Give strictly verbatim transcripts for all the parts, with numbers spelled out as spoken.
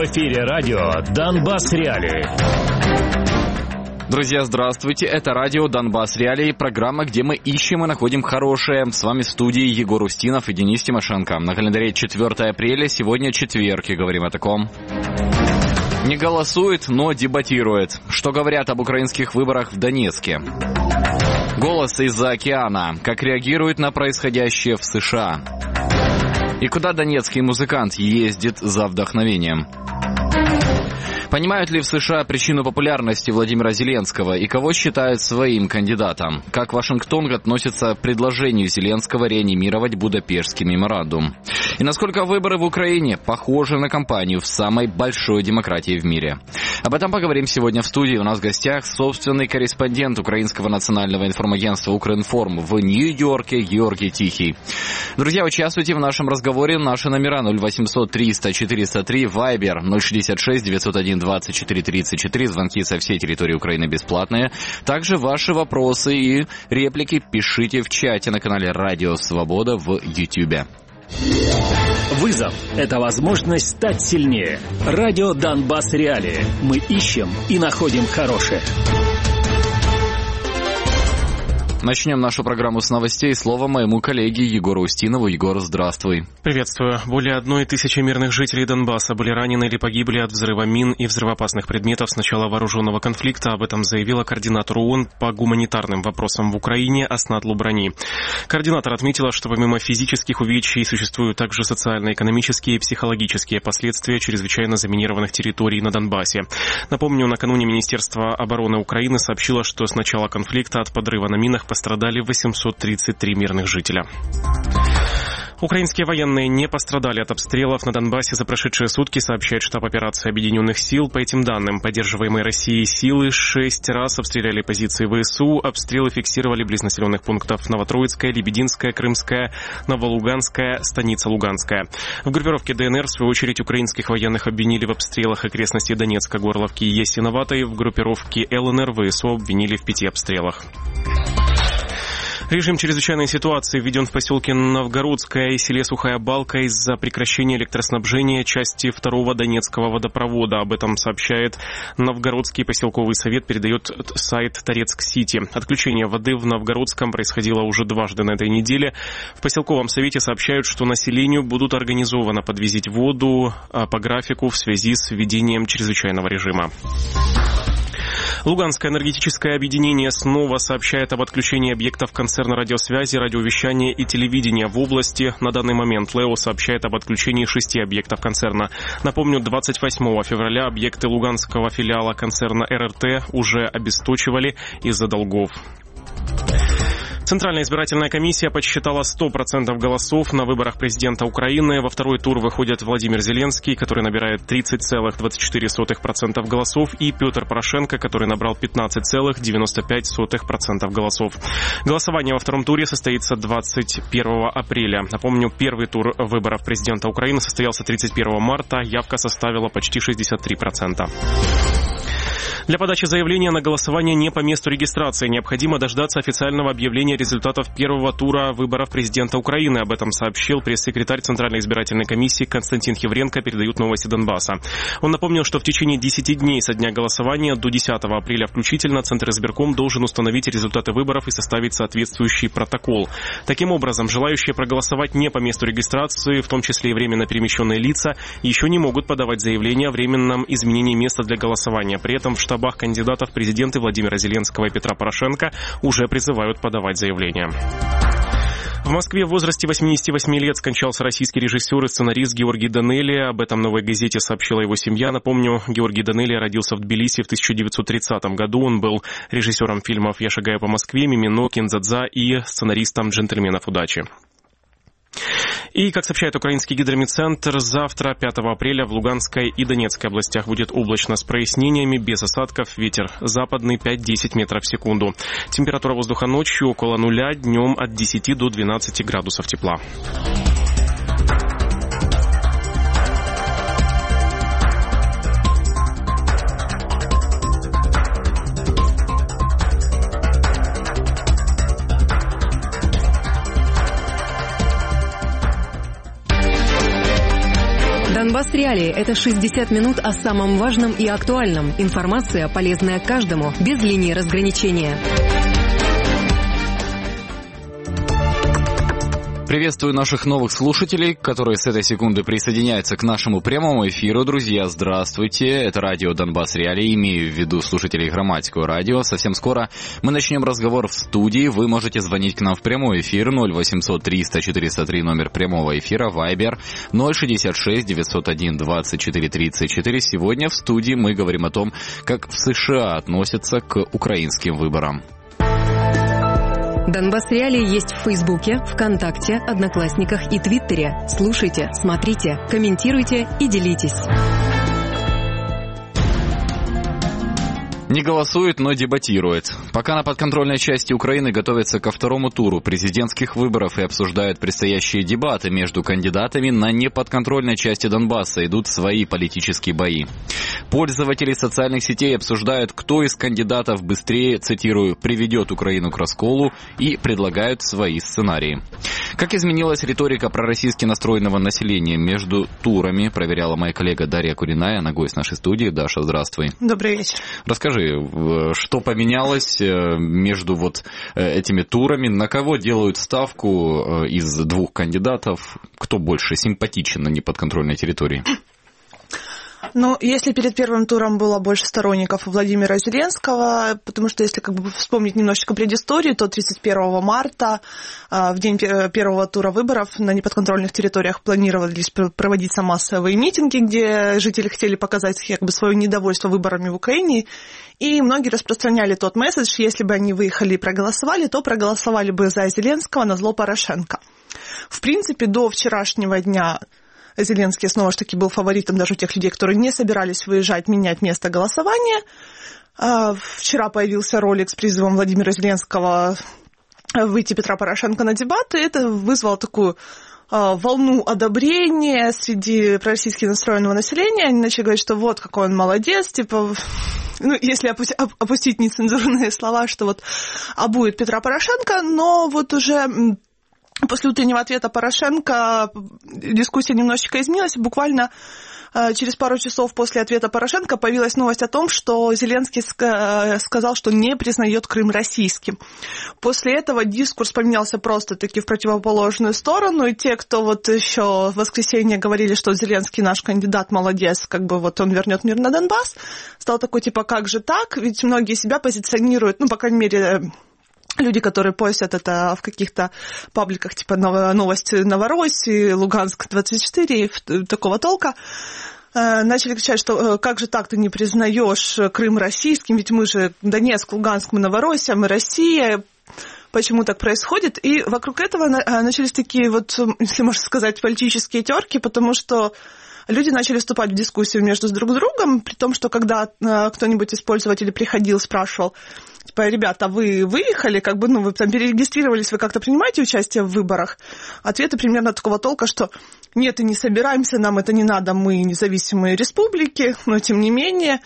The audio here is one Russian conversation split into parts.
эфире радио «Донбасс Реалии». Друзья, здравствуйте. Это радио «Донбасс Реалии», программа, где мы ищем и находим хорошее. С вами в студии Егор Устинов и Денис Тимошенко. На календаре четвёртое апреля, сегодня четверг, и говорим о таком. Не голосует, но дебатирует. Что говорят об украинских выборах в Донецке? Голос из-за океана. Как реагирует на происходящее в США? И куда донецкий музыкант ездит за вдохновением? Понимают ли в США причину популярности Владимира Зеленского и кого считают своим кандидатом? Как Вашингтон относится к предложению Зеленского реанимировать Будапештский меморандум? И насколько выборы в Украине похожи на кампанию в самой большой демократии в мире? Об этом поговорим сегодня в студии. У нас в гостях собственный корреспондент Украинского национального информагентства «Укринформ» в Нью-Йорке Георгий Тихий. Друзья, участвуйте в нашем разговоре. Наши номера ноль восемьсот триста четыреста три, Вайбер ноль шестьдесят шесть девятьсот один двадцать четыре тридцать четыре. Звонки со всей территории Украины бесплатные. Также ваши вопросы и реплики пишите в чате на канале «Радио Свобода» в Ютьюбе. Вызов – это возможность стать сильнее. Радио «Донбасс Реалии». Мы ищем и находим хорошее. Начнем нашу программу с новостей. Слово моему коллеге Егору Устинову. Егор, здравствуй. Приветствую. Более одной тысячи мирных жителей Донбасса были ранены или погибли от взрыва мин и взрывоопасных предметов с начала вооруженного конфликта. Об этом заявила координатор ООН по гуманитарным вопросам в Украине Аснат Лубрани. Координатор отметила, что помимо физических увечий существуют также социально-экономические и психологические последствия чрезвычайно заминированных территорий на Донбассе. Напомню, накануне Министерство обороны Украины сообщило, что с начала конфликта от подрыва на минах пострадали восемьсот тридцать три мирных жителя. Украинские военные не пострадали от обстрелов на Донбассе за прошедшие сутки, сообщает штаб операции Объединенных сил. По этим данным, поддерживаемые Россией силы шесть раз обстреляли позиции ВСУ. Обстрелы фиксировали близ населенных пунктов Новотроицкая, Лебединская, Крымская, Новолуганская, Станица Луганская. В группировке ДНР, в свою очередь, украинских военных обвинили в обстрелах окрестностей Донецка, Горловки и Ясиноватой. В группировке ЛНР ВСУ обвинили в пяти обстрелах. Режим чрезвычайной ситуации введен в поселке Новгородское и селе Сухая Балка из-за прекращения электроснабжения части второго Донецкого водопровода. Об этом сообщает Новгородский поселковый совет, передает сайт Торецк-Сити. Отключение воды в Новгородском происходило уже дважды на этой неделе. В поселковом совете сообщают, что населению будут организованно подвозить воду по графику в связи с введением чрезвычайного режима. Луганское энергетическое объединение снова сообщает об отключении объектов концерна радиосвязи, радиовещания и телевидения в области. На данный момент ЛЭО сообщает об отключении шести объектов концерна. Напомню, двадцать восьмого февраля объекты луганского филиала концерна РРТ уже обесточивали из-за долгов. Центральная избирательная комиссия подсчитала сто процентов голосов на выборах президента Украины. Во второй тур выходят Владимир Зеленский, который набирает тридцать целых двадцать четыре сотых процента голосов, и Петр Порошенко, который набрал пятнадцать целых девяносто пять сотых процента голосов. Голосование во втором туре состоится двадцать первого апреля. Напомню, первый тур выборов президента Украины состоялся тридцать первого марта. Явка составила почти шестьдесят три процента. Для подачи заявления на голосование не по месту регистрации необходимо дождаться официального объявления результатов первого тура выборов президента Украины. Об этом сообщил пресс-секретарь Центральной избирательной комиссии Константин Хевренко, передают новости Донбасса. Он напомнил, что в течение десяти дней со дня голосования до десятого апреля включительно Центр избирком должен установить результаты выборов и составить соответствующий протокол. Таким образом, желающие проголосовать не по месту регистрации, в том числе и временно перемещенные лица, еще не могут подавать заявление о временном изменении места для голосования. При этом в штабах кандидатов в президенты Владимира Зеленского и Петра Порошенко уже призывают подавать заявление. В Москве в возрасте восьмидесяти восьми лет скончался российский режиссер и сценарист Георгий Данелия. Об этом «Новой газете» сообщила его семья. Напомню, Георгий Данелия родился в Тбилиси в тысяча девятьсот тридцатом году. Он был режиссером фильмов «Я шагаю по Москве», «Мимино», «Кинзадза» и сценаристом «Джентльменов удачи». И, как сообщает украинский гидромедцентр, завтра, пятого апреля, в Луганской и Донецкой областях будет облачно с прояснениями, без осадков, ветер западный пять-десять метров в секунду. Температура воздуха ночью около нуля, днем от десяти до двенадцати градусов тепла. Донбасс Реалии – это шестьдесят минут о самом важном и актуальном. Информация, полезная каждому, без линии разграничения. Приветствую наших новых слушателей, которые с этой секунды присоединяются к нашему прямому эфиру. Друзья, здравствуйте. Это радио Донбасс Реалии. Имею в виду слушателей Громадского радио. Совсем скоро мы начнем разговор в студии. Вы можете звонить к нам в прямой эфир. ноль восемьсот триста четыреста три номер прямого эфира. Вайбер ноль шестьдесят шесть девятьсот один двадцать четыре тридцать четыре. Сегодня в студии мы говорим о том, как в США относятся к украинским выборам. Донбасс Реалии есть в Фейсбуке, ВКонтакте, Одноклассниках и Твиттере. Слушайте, смотрите, комментируйте и делитесь. Не голосует, но дебатирует. Пока на подконтрольной части Украины готовятся ко второму туру президентских выборов и обсуждают предстоящие дебаты между кандидатами, на неподконтрольной части Донбасса идут свои политические бои. Пользователи социальных сетей обсуждают, кто из кандидатов быстрее, цитирую, «приведет Украину к расколу» и предлагают свои сценарии. Как изменилась риторика пророссийски настроенного населения между турами, проверяла моя коллега Дарья Куриная, она гость нашей студии. Даша, здравствуй. Добрый вечер. Расскажи, что поменялось между вот этими турами, на кого делают ставку из двух кандидатов, кто больше симпатичен на неподконтрольной территории? Ну, если перед первым туром было больше сторонников Владимира Зеленского, потому что если как бы вспомнить немножечко предысторию, то тридцать первого марта, в день первого тура выборов, на неподконтрольных территориях планировались проводиться массовые митинги, где жители хотели показать как бы свое недовольство выборами в Украине, и многие распространяли тот месседж, если бы они выехали и проголосовали, то проголосовали бы за Зеленского назло Порошенко. В принципе, до вчерашнего дня Зеленский снова же таки был фаворитом даже у тех людей, которые не собирались выезжать, менять место голосования. Вчера появился ролик с призывом Владимира Зеленского выйти Петра Порошенко на дебаты. Это вызвало такую волну одобрения среди пророссийски настроенного населения. Они начали говорить, что вот какой он молодец, типа, ну, если опустить нецензурные слова, что вот обует Петра Порошенко, но вот уже после утреннего ответа Порошенко дискуссия немножечко изменилась. Буквально через пару часов после ответа Порошенко появилась новость о том, что Зеленский сказал, что не признает Крым российским. После этого дискурс поменялся просто-таки в противоположную сторону. И те, кто вот еще в воскресенье говорили, что Зеленский наш кандидат, молодец, как бы вот он вернет мир на Донбасс, стал такой типа, как же так? Ведь многие себя позиционируют, ну, по крайней мере, люди, которые постят это в каких-то пабликах, типа «Новости Новороссии», «Луганск двадцать четыре», такого толка, начали кричать, что как же так ты не признаешь Крым российским, ведь мы же Донецк, Луганск, мы Новороссия, мы Россия, почему так происходит? И вокруг этого начались такие вот, если можно сказать, политические терки, потому что люди начали вступать в дискуссию между друг с другом, при том, что когда кто-нибудь из пользователей приходил, спрашивал, типа, ребята, вы выехали, как бы, ну, вы там перерегистрировались, вы как-то принимаете участие в выборах? Ответы примерно такого толка, что нет, и не собираемся, нам это не надо, мы независимые республики, но тем не менее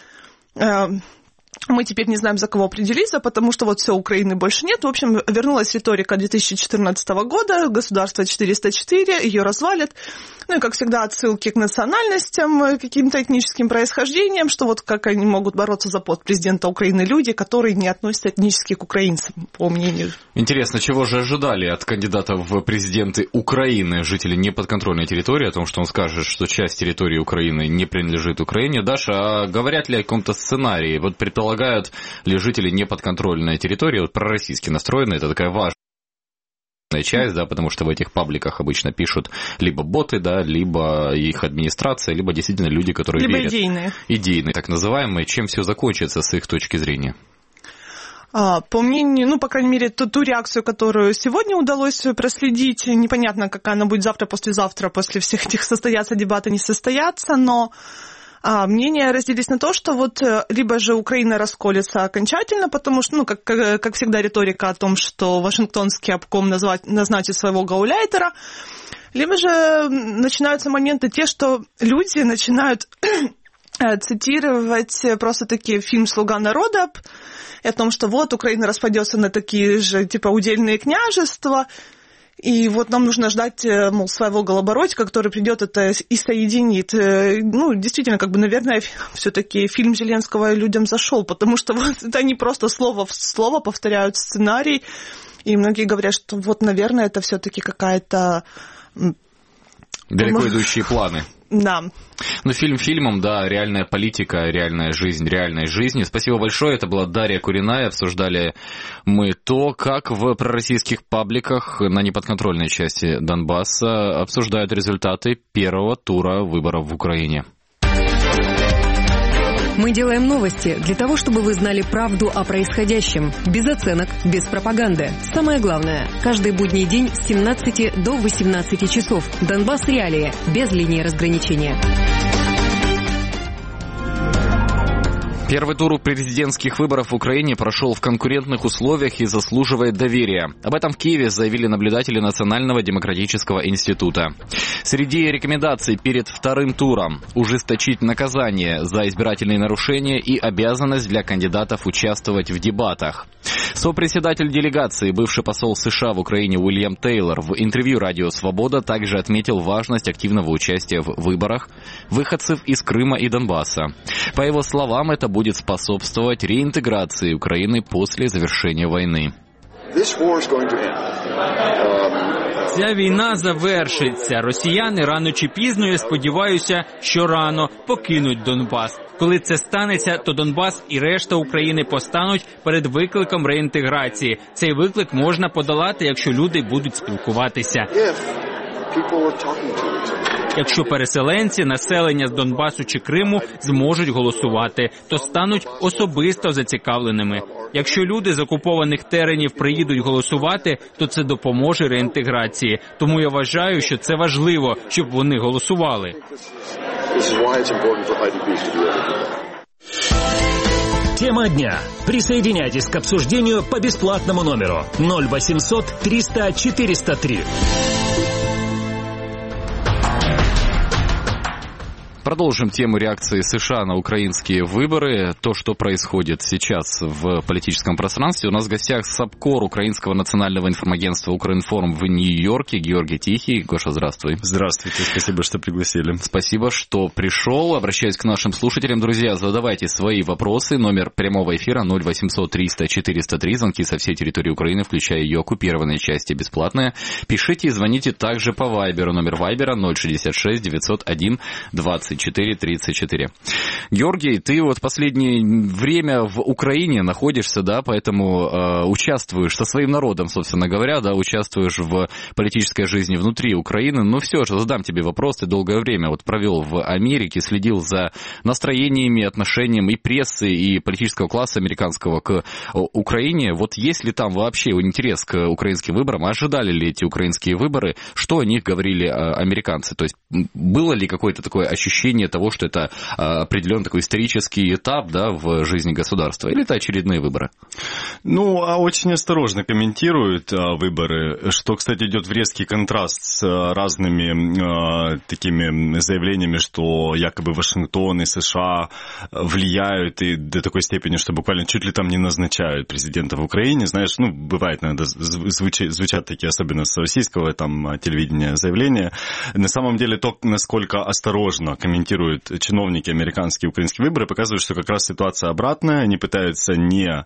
мы теперь не знаем, за кого определиться, потому что вот все, Украины больше нет. В общем, вернулась риторика две тысячи четырнадцатого года, государство четыреста четыре, ее развалят. Ну и, как всегда, отсылки к национальностям, каким-то этническим происхождениям, что вот как они могут бороться за пост президента Украины люди, которые не относятся этнически к украинцам, по мнению. Интересно, чего же ожидали от кандидатов в президенты Украины, жители неподконтрольной территории, о том, что он скажет, что часть территории Украины не принадлежит Украине. Даша, а говорят ли о каком-то сценарии? Вот предполагают ли жители неподконтрольной территории, вот пророссийски настроенные, это такая важная часть, да, потому что в этих пабликах обычно пишут либо боты, да, либо их администрация, либо действительно люди, которые либо верят. идейные. Идейные, так называемые. Чем все закончится с их точки зрения? По мнению, ну, по крайней мере, ту, ту реакцию, которую сегодня удалось проследить, непонятно, какая она будет завтра, послезавтра, после всех этих состоятся дебаты, не состоятся, но А мнения разделились на то, что вот либо же Украина расколется окончательно, потому что, ну, как, как, как всегда, риторика о том, что Вашингтонский обком назвать, назначит своего гауляйтера, либо же начинаются моменты те, что люди начинают цитировать просто такие фильм «Слуга народа» и о том, что вот Украина распадется на такие же, типа, удельные княжества. И вот нам нужно ждать, мол, своего Голобородька, который придет это и соединит. Ну, действительно, как бы, наверное, все-таки фильм Зеленского людям зашел, потому что вот это они просто слово в слово повторяют сценарий, и многие говорят, что вот, наверное, это все-таки какая-то... Далеко идущие планы. Да. Ну, фильм фильмом, да, реальная политика, реальная жизнь, реальной жизни. Спасибо большое, это была Дарья Куриная. Обсуждали мы то, как в пророссийских пабликах на неподконтрольной части Донбасса обсуждают результаты первого тура выборов в Украине. Мы делаем новости для того, чтобы вы знали правду о происходящем. Без оценок, без пропаганды. Самое главное, каждый будний день с семнадцати до восемнадцати часов. Донбасс Реалии. Без линии разграничения. Первый тур президентских выборов в Украине прошел в конкурентных условиях и заслуживает доверия. Об этом в Киеве заявили наблюдатели Национального демократического института. Среди рекомендаций перед вторым туром – ужесточить наказание за избирательные нарушения и обязанность для кандидатов участвовать в дебатах. Сопредседатель делегации, бывший посол США в Украине Уильям Тейлор в интервью «Радио Свобода» также отметил важность активного участия в выборах выходцев из Крыма и Донбасса. По его словам, это будет будет способствовать реинтеграции Украины после завершения войны. Ця війна завершиться. Росіяни рано чи пізно, я сподіваюся, що рано покинуть Донбас. Коли це станеться, то Донбас і решта України постануть перед викликом реінтеграції. Цей виклик можна подолати, якщо люди будуть спілкуватися. Якщо переселенці, населення з Донбасу чи Криму зможуть голосувати, то стануть особисто зацікавленими. Якщо люди з окупованих теренів приїдуть голосувати, то це допоможе реінтеграції. Тому я вважаю, що це важливо, щоб вони голосували. Тема дня. Присоединяйтесь к обсуждению по бесплатному номеру ноль восемьсот триста четыреста три. Продолжим тему реакции США на украинские выборы. То, что происходит сейчас в политическом пространстве. У нас в гостях САПКОР Украинского национального информагентства «Укринформ» в Нью-Йорке. Георгий Тихий. Гоша, здравствуй. Здравствуйте, спасибо, что пригласили. Спасибо, что пришел. Обращаюсь к нашим слушателям. Друзья, задавайте свои вопросы. Номер прямого эфира ноль восемьсот триста четыреста три. Звонки со всей территории Украины, включая ее оккупированные части, бесплатные. Пишите и звоните также по Вайберу. Номер Вайбера ноль шестьдесят шесть девятьсот один двадцать четыре тридцать четыре. Георгий, ты вот последнее время в Украине находишься, да, поэтому э, участвуешь со своим народом, собственно говоря, да, участвуешь в политической жизни внутри Украины. Но все же задам тебе вопрос. Ты долгое время вот провел в Америке, следил за настроениями, отношением и прессы, и политического класса американского к Украине. Вот есть ли там вообще интерес к украинским выборам? Ожидали ли эти украинские выборы? Что о них говорили американцы? То есть было ли какое-то такое ощущение того, что это определенный такой исторический этап, да, в жизни государства, или это очередные выборы? Ну, а очень осторожно комментируют а, выборы, что, кстати, идет в резкий контраст с а, разными а, такими заявлениями, что якобы Вашингтон и США влияют и до такой степени, что буквально чуть ли там не назначают президента в Украине. Знаешь, ну, бывает иногда звучат, звучат такие, особенно с российского там телевидения, заявления. На самом деле, то, насколько осторожно комментируют чиновники американские и украинские выборы, показывают, что как раз ситуация обратная. Они пытаются не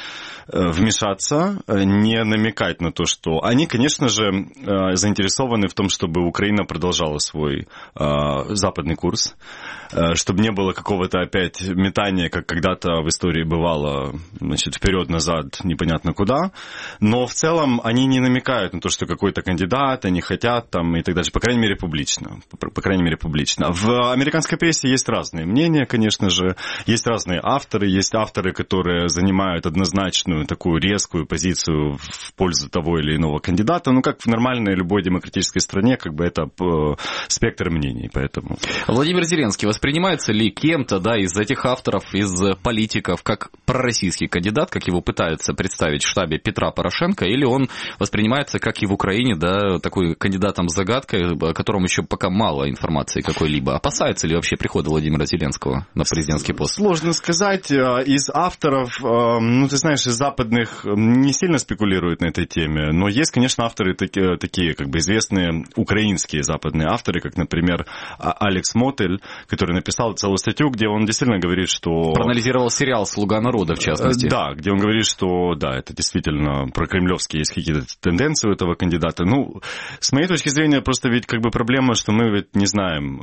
вмешаться, не намекать на то, что... Они, конечно же, заинтересованы в том, чтобы Украина продолжала свой западный курс, чтобы не было какого-то опять метания, как когда-то в истории бывало, значит, вперед-назад, непонятно куда. Но в целом они не намекают на то, что какой-то кандидат, они хотят там и так далее, по крайней мере, публично. По крайней мере, публично. В американской прессе есть разные мнения, конечно же, есть разные авторы, есть авторы, которые занимают однозначную такую резкую позицию в пользу того или иного кандидата. Ну, как в нормальной любой демократической стране, как бы это спектр мнений, поэтому... Владимир Зеленский воспринимается ли кем-то, да, из этих авторов, из политиков, как пророссийский кандидат, как его пытаются представить в штабе Петра Порошенко, или он воспринимается, как и в Украине, да, такой кандидатом-загадкой, о котором еще пока мало информации какой-либо? Опасается ли вообще прихода Владимира Зеленского на президентский пост? Сложно сказать. Из авторов, ну, ты знаешь, из западных не сильно спекулируют на этой теме, но есть, конечно, авторы такие, такие как бы известные украинские западные авторы, как, например, Алекс Мотель, который написал целую статью, где он действительно говорит, что... Проанализировал сериал «Слуга народа», в частности. Да, где он говорит, что, да, это действительно прокремлевские есть какие-то тенденции у этого кандидата. Ну, с моей точки зрения, просто ведь как бы проблема, что мы ведь не знаем,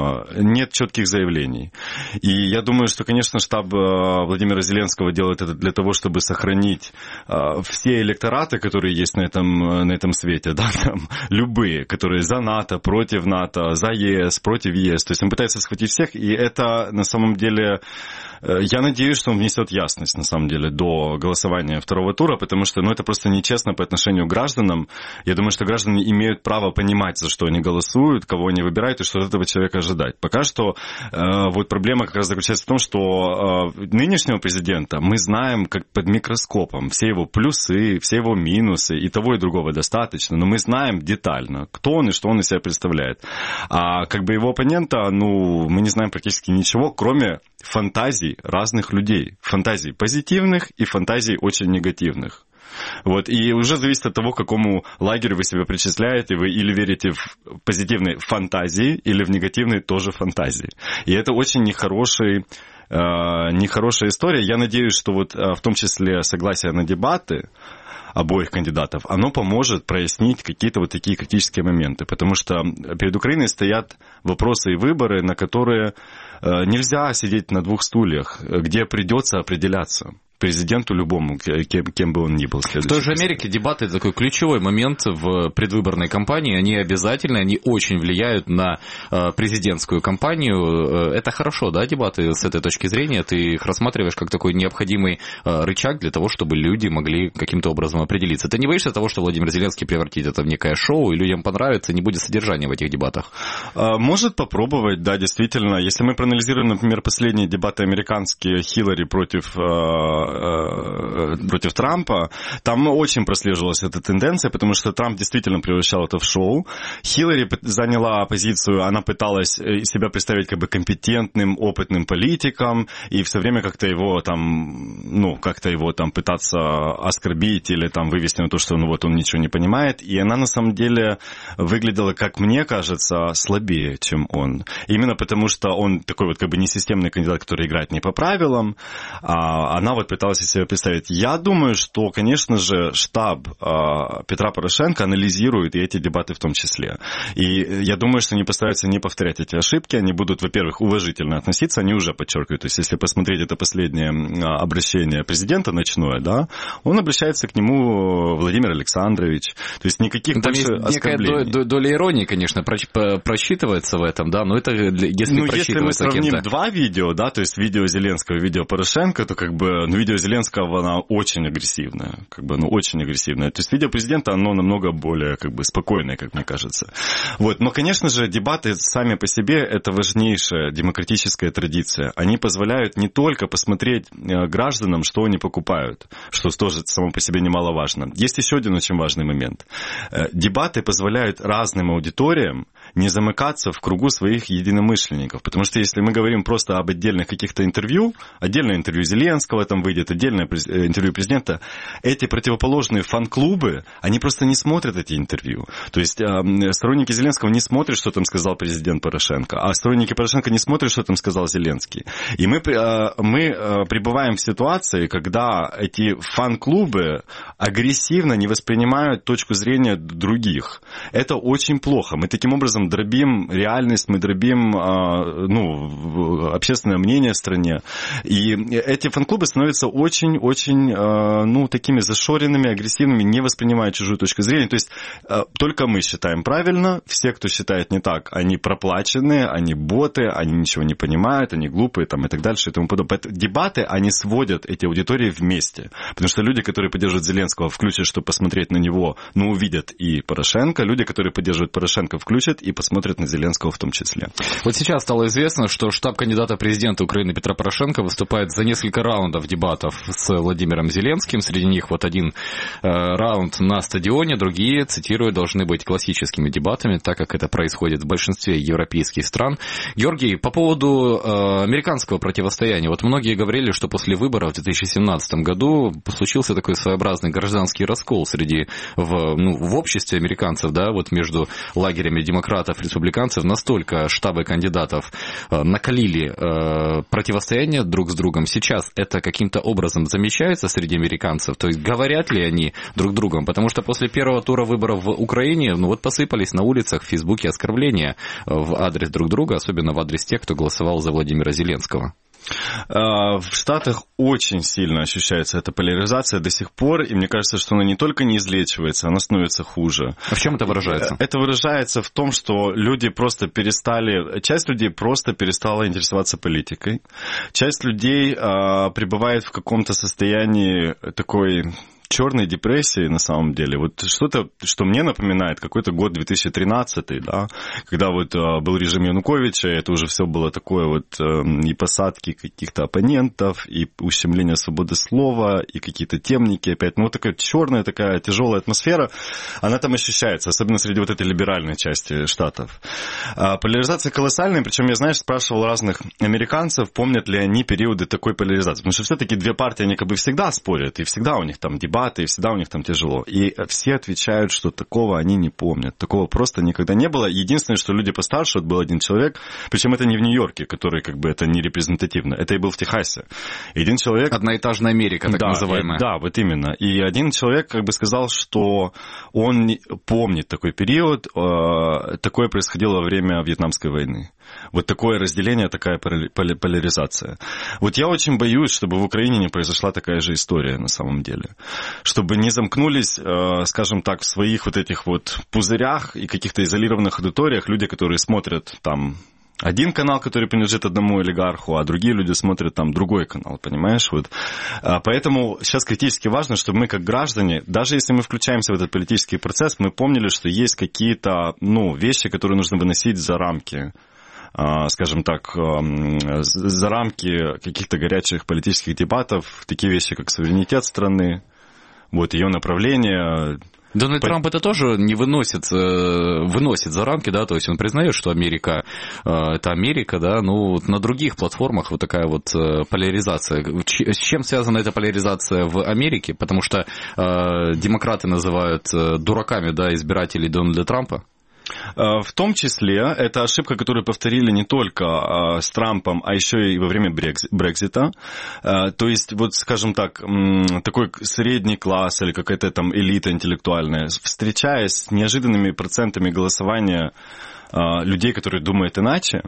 нет четких заявлений. И я думаю, что, конечно, штаб Владимира Зеленского делает это для того, чтобы сохранить все электораты, которые есть на этом, на этом свете, да, там, любые, которые за НАТО, против НАТО, за ЕС, против ЕС. То есть он пытается схватить всех, и это на самом деле... Я надеюсь, что он внесет ясность, на самом деле, до голосования второго тура, потому что, ну, это просто нечестно по отношению к гражданам. Я думаю, что граждане имеют право понимать, за что они голосуют, кого они выбирают и что от этого человека ожидать. Пока что э, вот проблема как раз заключается в том, что э, нынешнего президента мы знаем как под микроскопом. Все его плюсы, все его минусы, и того, и другого достаточно, но мы знаем детально, кто он и что он из себя представляет. А как бы его оппонента, ну, мы не знаем практически ничего, кроме фантазий разных людей. Фантазий позитивных и фантазий очень негативных. Вот. И уже зависит от того, к какому лагерю вы себя причисляете. Вы или верите в позитивные фантазии, или в негативные тоже фантазии. И это очень нехороший, э, нехорошая история. Я надеюсь, что вот э, в том числе согласие на дебаты обоих кандидатов, оно поможет прояснить какие-то вот такие критические моменты. Потому что перед Украиной стоят вопросы и выборы, на которые нельзя сидеть на двух стульях, где придется определяться президенту любому, кем, кем бы он ни был. В той же Америке дебаты — это такой ключевой момент в предвыборной кампании. Они обязательны, они очень влияют на президентскую кампанию. Это хорошо, да, дебаты с этой точки зрения? Ты их рассматриваешь как такой необходимый рычаг для того, чтобы люди могли каким-то образом определиться. Ты не боишься того, что Владимир Зеленский превратит это в некое шоу, и людям понравится, и не будет содержания в этих дебатах? Может попробовать, да, действительно. Если мы проанализируем, например, последние дебаты американские Хиллари против... против Трампа, там очень прослеживалась эта тенденция, потому что Трамп действительно превращал это в шоу. Хиллари заняла позицию, она пыталась себя представить как бы компетентным, опытным политиком, и все время как-то его там, ну, как-то его там пытаться оскорбить или там вывести на то, что ну вот он ничего не понимает, и она на самом деле выглядела, как мне кажется, слабее, чем он. Именно потому, что он такой вот как бы несистемный кандидат, который играет не по правилам, а она вот пыталась себе представить. Я думаю, что, конечно же, штаб э, Петра Порошенко анализирует и эти дебаты в том числе. И я думаю, что они постараются не повторять эти ошибки, они будут, во-первых, уважительно относиться, они уже подчеркивают. То есть, если посмотреть это последнее обращение президента ночное, да, он обращается к нему Владимир Александрович. То есть, никаких там больше есть оскорблений. Некая доля иронии, конечно, просчитывается в этом, да, но это если ну, если мы сравним кем-то... два видео, да, то есть видео Зеленского и видео Порошенко, то как бы, ну, видео Зеленского, она очень агрессивная, как бы, ну, очень агрессивная. То есть видео президента, оно намного более, как бы, спокойное, как мне кажется. Вот. Но, конечно же, дебаты сами по себе – это важнейшая демократическая традиция. Они позволяют не только посмотреть гражданам, что они покупают, что тоже само по себе немаловажно. Есть еще один очень важный момент. Дебаты позволяют разным аудиториям не замыкаться в кругу своих единомышленников. Потому что если мы говорим просто об отдельных каких-то интервью, отдельное интервью Зеленского там выйдет, отдельное интервью президента, эти противоположные фан-клубы, они просто не смотрят эти интервью. То есть э, сторонники Зеленского не смотрят, что там сказал президент Порошенко, а сторонники Порошенко не смотрят, что там сказал Зеленский. И мы, э, мы э, пребываем в ситуации, когда эти фан-клубы агрессивно не воспринимают точку зрения других. Это очень плохо. Мы таким образом дробим реальность, мы дробим э, ну, общественное мнение в стране. И эти фан-клубы становятся очень-очень, э, ну, такими зашоренными, агрессивными, не воспринимая чужую точку зрения. То есть э, только мы считаем правильно, все, кто считает не так, они проплаченные, они боты, они ничего не понимают, они глупые там, и так дальше и тому подобное. Дебаты, они сводят эти аудитории вместе. Потому что люди, которые поддерживают Зеленского, включат, чтобы посмотреть на него, но увидят и Порошенко. Люди, которые поддерживают Порошенко, включат и посмотрят на Зеленского в том числе. Вот сейчас стало известно, что штаб кандидата президента Украины Петра Порошенко выступает за несколько раундов дебатов с Владимиром Зеленским. Среди них вот один э, раунд на стадионе, другие, цитирую, должны быть классическими дебатами, так как это происходит в большинстве европейских стран. Георгий, по поводу э, американского противостояния. Вот многие говорили, что после выборов в две тысячи семнадцатом году случился такой своеобразный гражданский раскол среди, в, ну, в обществе американцев, да, вот между лагерями демократов и республиканцев. Настолько штабы кандидатов э, накалили э, противостояние друг с другом. Сейчас это каким-то образом замечается среди американцев? То есть говорят ли они друг с другом? Потому что после первого тура выборов в Украине, ну вот посыпались на улицах, в Фейсбуке оскорбления в адрес друг друга, особенно в адрес тех, кто голосовал за Владимира Зеленского. В Штатах очень сильно ощущается эта поляризация до сих пор, и мне кажется, что она не только не излечивается, она становится хуже. А в чем это выражается? Это выражается в том, что люди просто перестали, часть людей просто перестала интересоваться политикой, часть людей а, пребывает в каком-то состоянии такой черной депрессии, на самом деле. Вот что-то, что мне напоминает какой-то год две тысячи тринадцатый, да, когда вот а, был режим Януковича, это уже все было такое вот а, и посадки каких-то оппонентов, и ущемление свободы слова, и какие-то темники опять. Ну, вот такая черная, такая тяжелая атмосфера, она там ощущается, особенно среди вот этой либеральной части Штатов. А, поляризация колоссальная, причем я, знаешь, спрашивал разных американцев, помнят ли они периоды такой поляризации, потому что все-таки две партии, они как бы всегда спорят, и всегда у них там дебаты, и всегда у них там тяжело. И все отвечают, что такого они не помнят. Такого просто никогда не было. Единственное, что люди постарше, вот был один человек, причем это не в Нью-Йорке, который как бы это не репрезентативно, это и был в Техасе. И один человек... Одноэтажная Америка, так да, называемая. И, да, вот именно. И один человек как бы сказал, что он помнит такой период, такое происходило во время Вьетнамской войны. Вот такое разделение, такая поляризация. Вот я очень боюсь, чтобы в Украине не произошла такая же история на самом деле. Чтобы не замкнулись, скажем так, в своих вот этих вот пузырях и каких-то изолированных аудиториях люди, которые смотрят там один канал, который принадлежит одному олигарху, а другие люди смотрят там другой канал, понимаешь? Вот. Поэтому сейчас критически важно, чтобы мы как граждане, даже если мы включаемся в этот политический процесс, мы помнили, что есть какие-то, ну, вещи, которые нужно выносить за рамки, скажем так, за рамки каких-то горячих политических дебатов, такие вещи, как суверенитет страны, вот ее направление. Дональд По... Трамп это тоже не выносит, выносит за рамки, да, то есть он признает, что Америка это Америка, да, ну на других платформах вот такая вот поляризация. С чем связана эта поляризация в Америке? Потому что э, демократы называют дураками, да, избирателей Дональда Трампа. В том числе, это ошибка, которую повторили не только с Трампом, а еще и во время Брексита. То есть, вот, скажем так, такой средний класс или какая-то там элита интеллектуальная, встречаясь с неожиданными процентами голосования людей, которые думают иначе,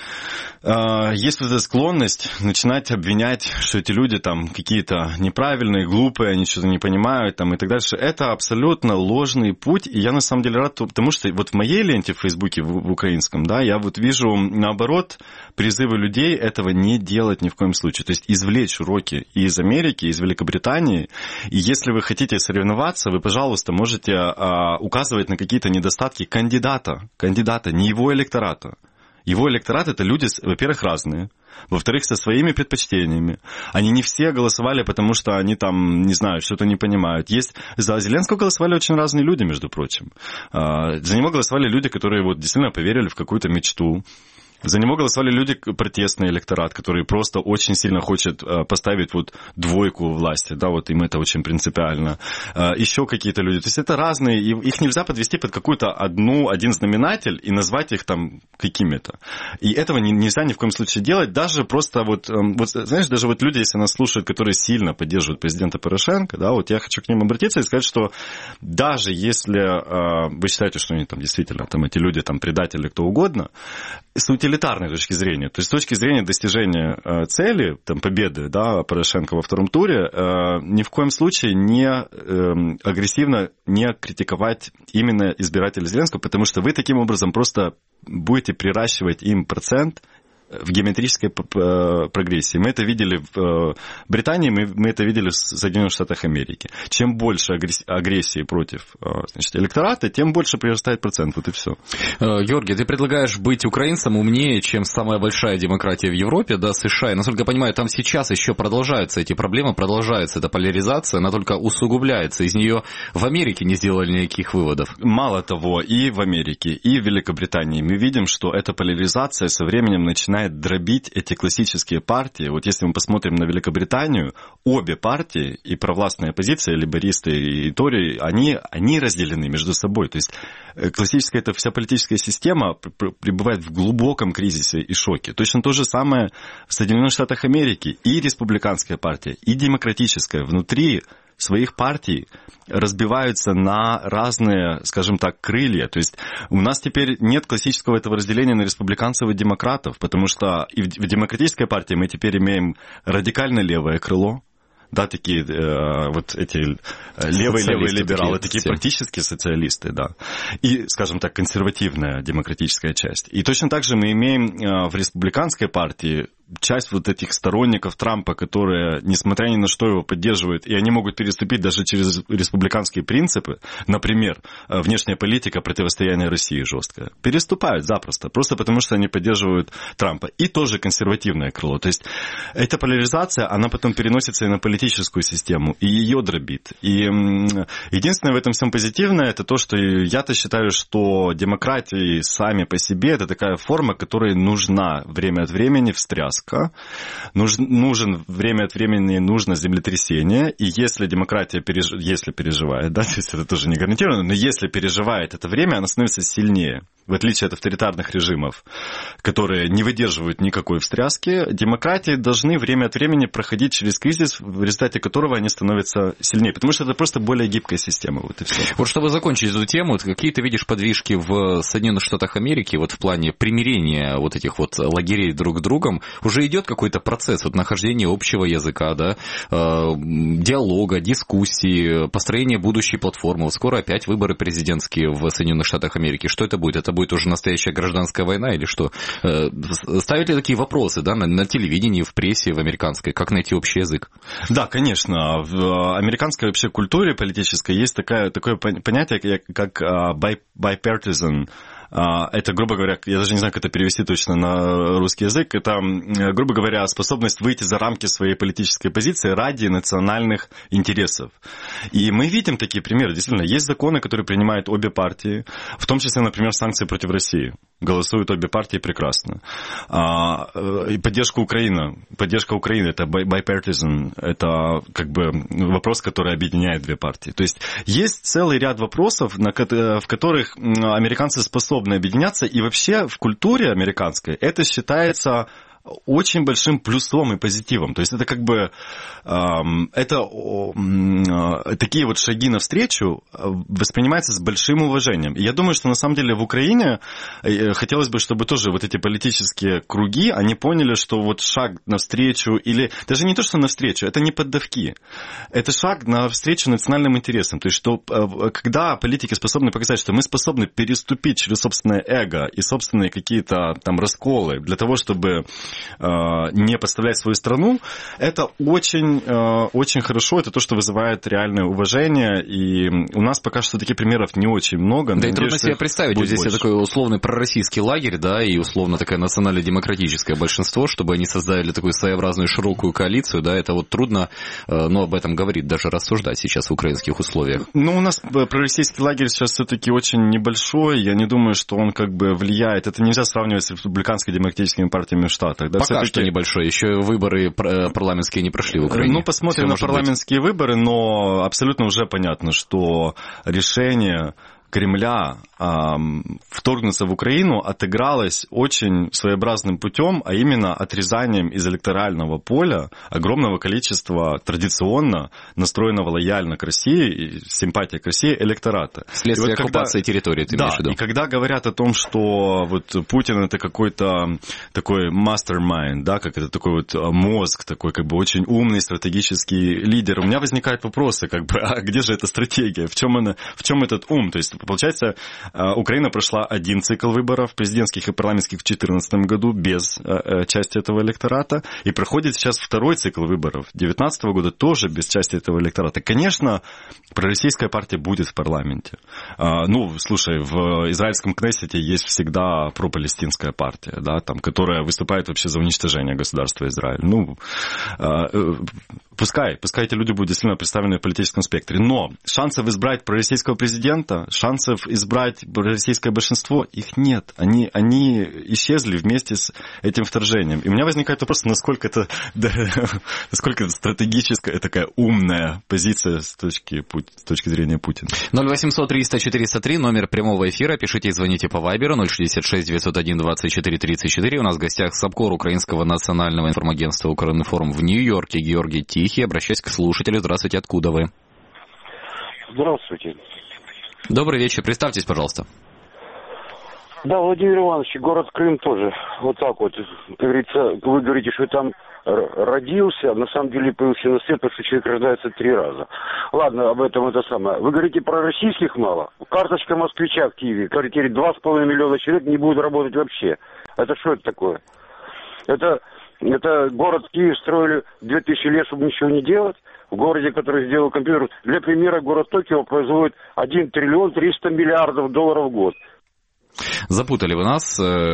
есть вот эта склонность начинать обвинять, что эти люди там какие-то неправильные, глупые, они что-то не понимают там, и так дальше. Это абсолютно ложный путь, и я на самом деле рад, потому что вот в моей ленте в Фейсбуке, в, в украинском, да, я вот вижу, наоборот, призывы людей этого не делать ни в коем случае. То есть извлечь уроки и из Америки, и из Великобритании, и если вы хотите соревноваться, вы, пожалуйста, можете а, указывать на какие-то недостатки кандидата, кандидата, не его электората. Его электорат – это люди, во-первых, разные, во-вторых, со своими предпочтениями. Они не все голосовали, потому что они там, не знаю, что-то не понимают. Есть... За Зеленского голосовали очень разные люди, между прочим. За него голосовали люди, которые вот действительно поверили в какую-то мечту. За него голосовали люди, протестный электорат, который просто очень сильно хочет поставить вот двойку власти, да, вот им это очень принципиально. Еще какие-то люди. То есть это разные, и их нельзя подвести под какую-то одну, один знаменатель и назвать их там какими-то. И этого нельзя ни в коем случае делать, даже просто вот, вот знаешь, даже вот люди, если нас слушают, которые сильно поддерживают президента Порошенко, да, вот я хочу к ним обратиться и сказать, что даже если вы считаете, что они там действительно, там эти люди, там предатели, кто угодно, с утилитарной точки зрения, то есть с точки зрения достижения э, цели, там, победы, да, Порошенко во втором туре, э, ни в коем случае не э, агрессивно не критиковать именно избирателей Зеленского, потому что вы таким образом просто будете приращивать им процент в геометрической прогрессии. Мы это видели в Британии, мы, мы это видели в Соединенных Штатах Америки. Чем больше агрессии против, значит, электората, тем больше прирастает процент. Вот и все. Георгий, ты предлагаешь быть украинцам умнее, чем самая большая демократия в Европе, да, США. И, насколько я понимаю, там сейчас еще продолжаются эти проблемы, продолжается эта поляризация, она только усугубляется. Из нее в Америке не сделали никаких выводов. Мало того, и в Америке, и в Великобритании мы видим, что эта поляризация со временем начинает дробить эти классические партии. Вот если мы посмотрим на Великобританию, обе партии, и провластная оппозиция, лейбористы и Тори, они, они разделены между собой. То есть классическая эта вся политическая система пребывает в глубоком кризисе и шоке. Точно то же самое в Соединенных Штатах Америки. И республиканская партия, и демократическая внутри своих партий разбиваются на разные, скажем так, крылья. То есть у нас теперь нет классического этого разделения на республиканцев и демократов, потому что и в демократической партии мы теперь имеем радикально левое крыло, да, такие э, вот эти левые-левые либералы, такие, такие практически социалисты, да, и, скажем так, консервативная демократическая часть. И точно так же мы имеем э, в республиканской партии часть вот этих сторонников Трампа, которые, несмотря ни на что, его поддерживают, и они могут переступить даже через республиканские принципы, например, внешняя политика, противостояние России жесткое, переступают запросто, просто потому что они поддерживают Трампа. И тоже консервативное крыло. То есть эта поляризация, она потом переносится и на политическую систему, и ее дробит. И единственное в этом всем позитивное, это то, что я-то считаю, что демократии сами по себе, это такая форма, которая нужна время от времени встряска. Нужен, нужен время от времени нужно землетрясение, и если демократия переж... если переживает, да, то есть это тоже не гарантированно, но если переживает это время, она становится сильнее. В отличие от авторитарных режимов, которые не выдерживают никакой встряски, демократии должны время от времени проходить через кризис, в результате которого они становятся сильнее, потому что это просто более гибкая система. Вот и все. Вот чтобы закончить эту тему, какие ты видишь подвижки в Соединенных Штатах Америки вот в плане примирения вот этих вот лагерей друг с другом? Уже идет какой-то процесс вот нахождения общего языка, да, э, диалога, дискуссии, построения будущей платформы. Вот скоро опять выборы президентские в Соединенных Штатах Америки. Что это будет? Это будет уже настоящая гражданская война или что? Э, ставят ли такие вопросы, да, на, на телевидении, в прессе, в американской? Как найти общий язык? Да, конечно. В американской вообще культуре политической есть такое, такое понятие, как bipartisan. Это, грубо говоря, я даже не знаю, как это перевести точно на русский язык, это, грубо говоря, способность выйти за рамки своей политической позиции ради национальных интересов. И мы видим такие примеры. Действительно, есть законы, которые принимают обе партии, в том числе, например, санкции против России. Голосуют обе партии прекрасно. И поддержка Украины. Поддержка Украины – это bipartisan, это как бы вопрос, который объединяет две партии. То есть есть целый ряд вопросов, в которых американцы способны объединяться, и вообще в культуре американской это считается очень большим плюсом и позитивом. То есть это как бы это такие вот шаги навстречу воспринимаются с большим уважением. И я думаю, что на самом деле в Украине хотелось бы, чтобы тоже вот эти политические круги, они поняли, что вот шаг навстречу, или даже не то, что навстречу, это не поддавки. Это шаг навстречу национальным интересам. То есть что когда политики способны показать, что мы способны переступить через собственное эго и собственные какие-то там расколы для того, чтобы не подставлять свою страну, это очень, очень хорошо, это то, что вызывает реальное уважение, и у нас пока что таких примеров не очень много. Да, и трудно себе представить, вот здесь такой условный пророссийский лагерь, да, и условно такое национально-демократическое большинство, чтобы они создали такую своеобразную широкую коалицию, да, это вот трудно, но об этом говорит, даже рассуждать сейчас в украинских условиях. Ну, у нас пророссийский лагерь сейчас все-таки очень небольшой, я не думаю, что он как бы влияет, это нельзя сравнивать с республиканской демократическими партиями в Штатах. Да, пока что небольшой, еще выборы парламентские не прошли в Украине. Ну, посмотрим на парламентские быть. выборы, но абсолютно уже понятно, что решение Кремля эм, вторгнуться в Украину отыгралось очень своеобразным путем, а именно отрезанием из электорального поля огромного количества традиционно настроенного лояльно к России, симпатия к России электората. Вследствие вот оккупации когда... территории, ты да, имеешь в виду? И когда говорят о том, что вот Путин это какой-то такой mastermind, да, как это такой вот мозг, такой как бы очень умный стратегический лидер, у меня возникают вопросы, как бы, а где же эта стратегия, в чем она, в чем этот ум? То есть получается, Украина прошла один цикл выборов, президентских и парламентских в две тысячи четырнадцатом году, без части этого электората, и проходит сейчас второй цикл выборов две тысячи девятнадцатого года, тоже без части этого электората. Конечно, пророссийская партия будет в парламенте. Ну, слушай, в израильском Кнессете есть всегда пропалестинская партия, да, там, которая выступает вообще за уничтожение государства Израиль. Ну, пускай, пускай эти люди будут действительно представлены в политическом спектре, но шансов избрать пророссийского президента, шансов избрать пророссийское большинство, их нет. Они, они исчезли вместе с этим вторжением. И у меня возникает вопрос, насколько это, да, насколько это стратегическая, такая умная позиция с точки, с точки зрения Путина. ноль восемьсот триста четыреста три, номер прямого эфира. Пишите и звоните по Вайберу ноль шестьдесят шесть девятьсот один двадцать четыре тридцать четыре. У нас в гостях САПКОР Украинского национального информагентства «Укринформ» в Нью-Йорке Георгий Тихий. Обращаюсь к слушателю. Здравствуйте, откуда вы? Здравствуйте. Добрый вечер. Представьтесь, пожалуйста. Да, Владимир Иванович, город Крым тоже. Вот так вот. Как говорится, вы говорите, что там родился, а на самом деле появился на свет, потому что человек рождается три раза. Ладно, об этом это самое. Вы говорите, про российских мало. Карточка москвича в Киеве. Говорите, два с половиной миллиона человек не будут работать вообще. Это что это такое? Это, это город Киев строили две тысячи лет, чтобы ничего не делать. В городе, который сделал компьютер. Для примера, город Токио производит один триллион триста миллиардов долларов в год. Запутали вы нас.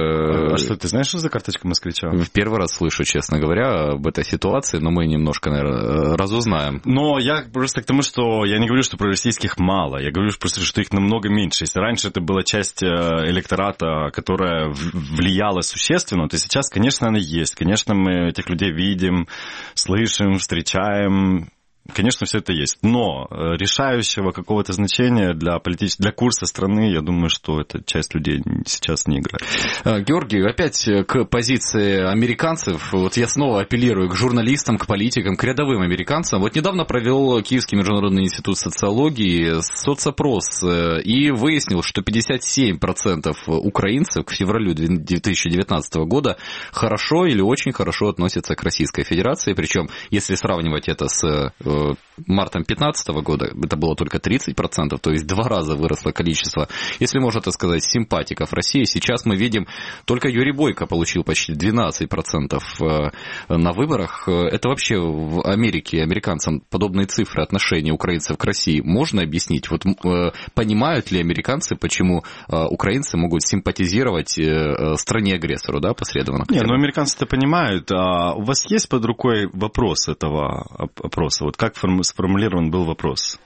А что, ты знаешь, что за карточка москвича? В первый раз слышу, честно говоря, об этой ситуации, но мы немножко, наверное, разузнаем. Но я просто к тому, что я не говорю, что пророссийских мало, я говорю просто, что их намного меньше. Если раньше это была часть электората, которая влияла существенно, то сейчас, конечно, она есть. Конечно, мы этих людей видим, слышим, встречаем. Конечно, все это есть, но решающего какого-то значения для, политич... для курса страны, я думаю, что эта часть людей сейчас не играет. Георгий, опять к позиции американцев. Вот я снова апеллирую к журналистам, к политикам, к рядовым американцам. Вот недавно провел Киевский международный институт социологии соцопрос и выяснил, что пятьдесят семь процентов украинцев к февралю две тысячи девятнадцатого года хорошо или очень хорошо относятся к Российской Федерации. Причем, если сравнивать это с мартом две тысячи пятнадцатого года, это было только тридцать процентов, то есть два раза выросло количество, если можно так сказать, симпатиков России. Сейчас мы видим, только Юрий Бойко получил почти двенадцать процентов на выборах. Это вообще в Америке, американцам подобные цифры отношения украинцев к России можно объяснить? Вот понимают ли американцы, почему украинцы могут симпатизировать стране-агрессору, да, посредственно? Не, ну американцы это понимают. А у вас есть под рукой вопрос этого опроса? Вот как сформулирован был вопрос?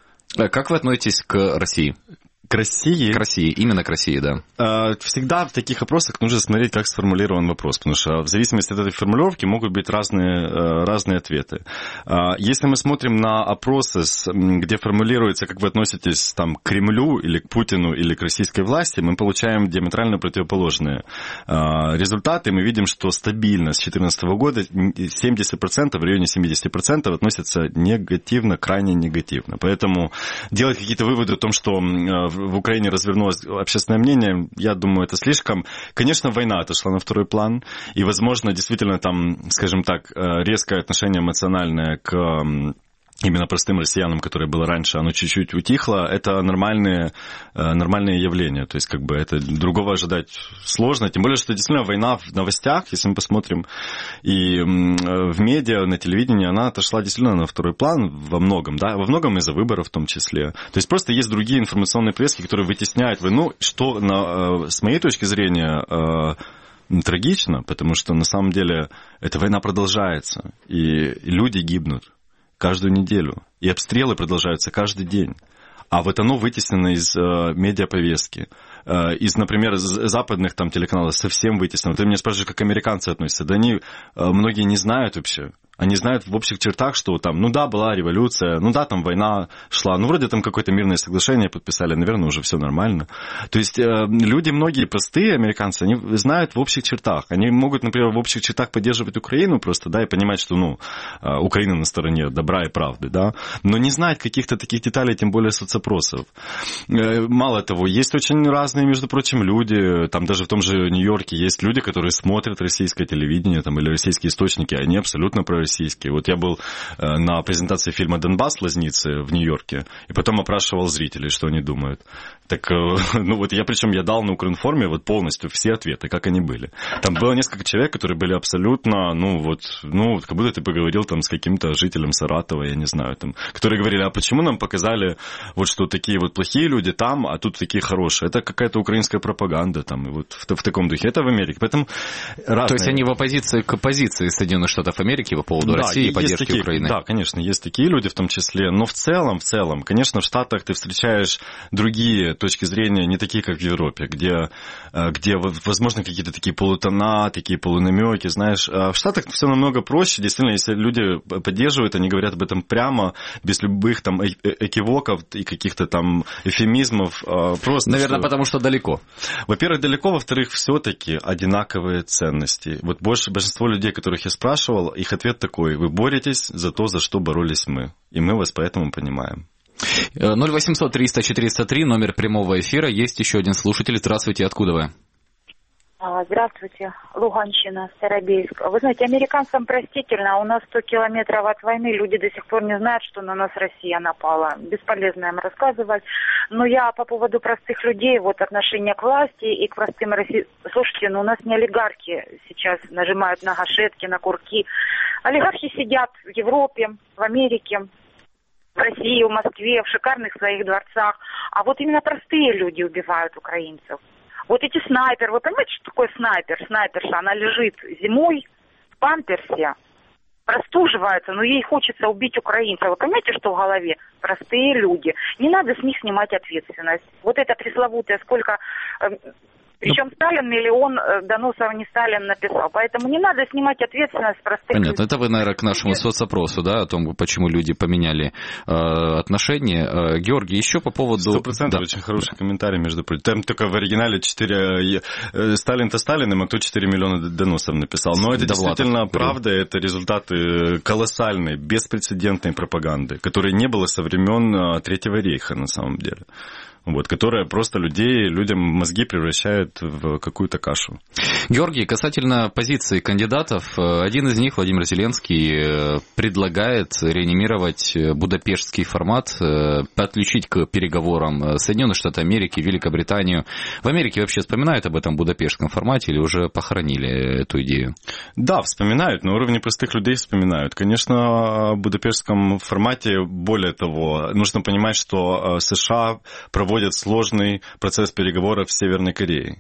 Как вы относитесь к России? К России? К России, именно к России, да. Всегда в таких опросах нужно смотреть, как сформулирован вопрос, потому что в зависимости от этой формулировки могут быть разные, разные ответы. Если мы смотрим на опросы, где формулируется, как вы относитесь там, к Кремлю или к Путину или к российской власти, мы получаем диаметрально противоположные результаты. Мы видим, что стабильно с две тысячи четырнадцатого года семьдесят процентов, в районе семьдесят процентов относятся негативно, крайне негативно. Поэтому делать какие-то выводы о том, что в Украине развернулось общественное мнение, я думаю, это слишком. Конечно, война отошла на второй план, и, возможно, действительно там, скажем так, резкое отношение эмоциональное к именно простым россиянам, которое было раньше, оно чуть-чуть утихло, это нормальные, нормальные явления. То есть, как бы, это другого ожидать сложно. Тем более, что действительно война в новостях, если мы посмотрим, и в медиа, на телевидении, она отошла действительно на второй план во многом, да, во многом из-за выборов в том числе. То есть, просто есть другие информационные повестки, которые вытесняют войну, что, на, с моей точки зрения, трагично, потому что, на самом деле, эта война продолжается, и люди гибнут каждую неделю, и обстрелы продолжаются каждый день. А вот оно вытеснено из э, медиаповестки, э, из, например, западных там телеканалов совсем вытеснено. Ты меня спрашиваешь, как американцы относятся. Да они, э, многие не знают вообще. Они знают в общих чертах, что там, ну да, была революция, ну да, там война шла, ну вроде там какое-то мирное соглашение подписали, наверное, уже все нормально. То есть э, люди, многие простые американцы, они знают в общих чертах. Они могут, например, в общих чертах поддерживать Украину просто, да, и понимать, что, ну, э, Украина на стороне добра и правды, да, но не знать каких-то таких деталей, тем более соцопросов. Э, мало того, есть очень разные, между прочим, люди, там даже в том же Нью-Йорке есть люди, которые смотрят российское телевидение там, или российские источники, они абсолютно пророссийские. Вот я был на презентации фильма «Донбасс» Лозницы в Нью-Йорке, и потом опрашивал зрителей, что они думают. Так, ну вот я, причем я дал на Укринформе вот полностью все ответы, как они были. Там было несколько человек, которые были абсолютно, ну вот, ну как будто ты поговорил там с каким-то жителем Саратова, я не знаю, там, которые говорили, а почему нам показали вот что такие вот плохие люди там, а тут такие хорошие. Это какая-то украинская пропаганда там, и вот в, в таком духе. Это в Америке. Поэтому разные... То есть они в оппозиции к позиции Соединенных Штатов Америки по поводу да, России и поддержки такие, Украины? Да, конечно, есть такие люди в том числе, но в целом, в целом, конечно, в Штатах ты встречаешь другие точки зрения, не такие, как в Европе, где, где возможно, какие-то такие полутона, такие полунамеки, знаешь. А в Штатах все намного проще, действительно, если люди поддерживают, они говорят об этом прямо, без любых там экивоков и каких-то там эвфемизмов. Просто, наверное, что... потому что далеко. Во-первых, далеко, во-вторых, все-таки одинаковые ценности. Вот больше, большинство людей, которых я спрашивал, их ответ такой: вы боретесь за то, за что боролись мы, и мы вас поэтому понимаем. ноль восемьсот триста четыреста три, номер прямого эфира. Есть еще один слушатель. Здравствуйте, откуда вы? Здравствуйте, Луганщина, Старобельск. Вы знаете, американцам простительно, а у нас сто километров от войны, люди до сих пор не знают, что на нас Россия напала. Бесполезно им рассказывать. Но я по поводу простых людей, вот отношение к власти и к простым российским... Слушайте, ну у нас не олигархи сейчас нажимают на гашетки, на курки. Олигархи сидят в Европе, в Америке, в России, в Москве, в шикарных своих дворцах. А вот именно простые люди убивают украинцев. Вот эти снайперы, вы понимаете, что такое снайпер? Снайперша, она лежит зимой в памперсе, простуживается, но ей хочется убить украинцев. Вы понимаете, что в голове? Простые люди. Не надо с них снимать ответственность. Вот это пресловутое, сколько... Причем Сталин миллион доносов не Сталин написал. Поэтому не надо снимать ответственность с простых людей. Понятно. Это вы, наверное, к нашему соцопросу, да, о том, почему люди поменяли э, отношения. Э, Георгий, еще по поводу... Сто процентов, да. Очень хороший да. комментарий, между прочим. Там только в оригинале четыре... Сталин-то Сталиным, а кто четыре миллиона доносов написал. Но это Довлатов, действительно правда, это результаты колоссальной, беспрецедентной пропаганды, которой не было со времен Третьего рейха, на самом деле. Вот, которая просто людей, людям мозги превращает в какую-то кашу. Георгий, касательно позиции кандидатов, один из них, Владимир Зеленский, предлагает реанимировать будапештский формат, подключить к переговорам Соединенных Штатов Америки, Великобританию. В Америке вообще вспоминают об этом будапештском формате или уже похоронили эту идею? Да, вспоминают, на уровне простых людей вспоминают. Конечно, в будапештском формате, более того, нужно понимать, что США проводят проводят сложный процесс переговоров с Северной Кореей.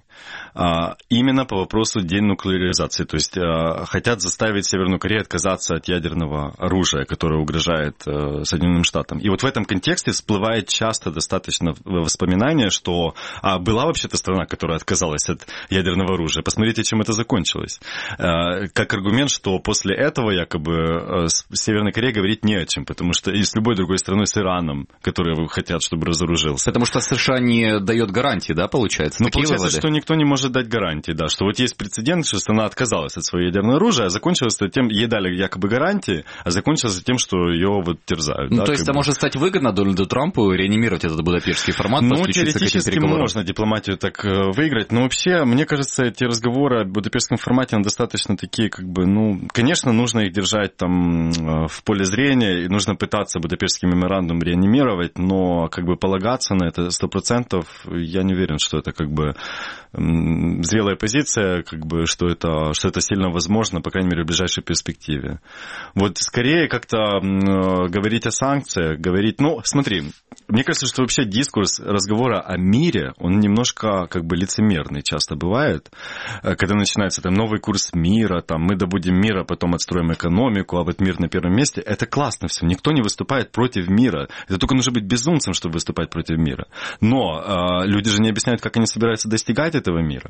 Именно по вопросу денуклеаризации. То есть хотят заставить Северную Корею отказаться от ядерного оружия, которое угрожает Соединенным Штатам. И вот в этом контексте всплывает часто достаточно воспоминание, что а, была вообще-то страна, которая отказалась от ядерного оружия. Посмотрите, чем это закончилось. Как аргумент, что после этого якобы Северная Корея говорит не о чем, потому что и с любой другой страной, с Ираном, которые хотят, чтобы разоружился. Потому что США не дает гарантии, да, получается? Ну, получается, выводы? Что никто не может дать гарантии, да, что вот есть прецедент, что страна отказалась от своего ядерного оружия, а закончилось тем, ей дали якобы гарантии, а закончилось тем, что ее вот терзают. Ну, да, то есть это бы... может стать выгодно Дональду Трампу реанимировать этот будапештский формат, ну, подключиться к этим переговорам? Можно дипломатию так выиграть, но вообще, мне кажется, эти разговоры о будапештском формате, они достаточно такие, как бы, ну, конечно, нужно их держать там в поле зрения, и нужно пытаться будапештский меморандум реанимировать, но как бы полагаться на это сто процентов, я не уверен, что это как бы зрелая позиция, как бы, что это, что это сильно возможно, по крайней мере, в ближайшей перспективе. Вот скорее как-то говорить о санкциях, говорить... Ну, смотри, мне кажется, что вообще дискурс разговора о мире, он немножко как бы лицемерный часто бывает, когда начинается там новый курс мира, там мы добудем мир, а потом отстроим экономику, а вот мир на первом месте. Это классно все, никто не выступает против мира. Это только нужно быть безумцем, чтобы выступать против мира. Но э, люди же не объясняют, как они собираются достигать этого мира.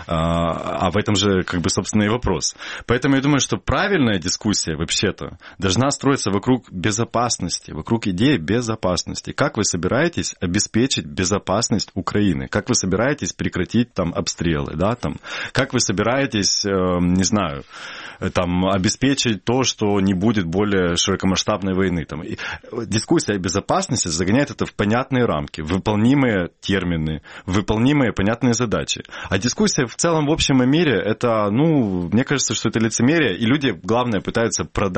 А, а в этом же, как бы, собственно, и вопрос. Поэтому я думаю, что правильная дискуссия, вообще-то, должна строиться вокруг безопасности, вокруг идеи безопасности. Как вы собираетесь обеспечить безопасность Украины? Как вы собираетесь прекратить там обстрелы, да, там? Как вы собираетесь, э, не знаю, там, обеспечить то, что не будет более широкомасштабной войны? Там. И дискуссия о безопасности загоняет это в понятные рамки, выполнимые термины, выполнимые понятные задачи. А дискуссия в целом, в общем и мире, это, ну, мне кажется, что это лицемерие, и люди, главное, пытаются продать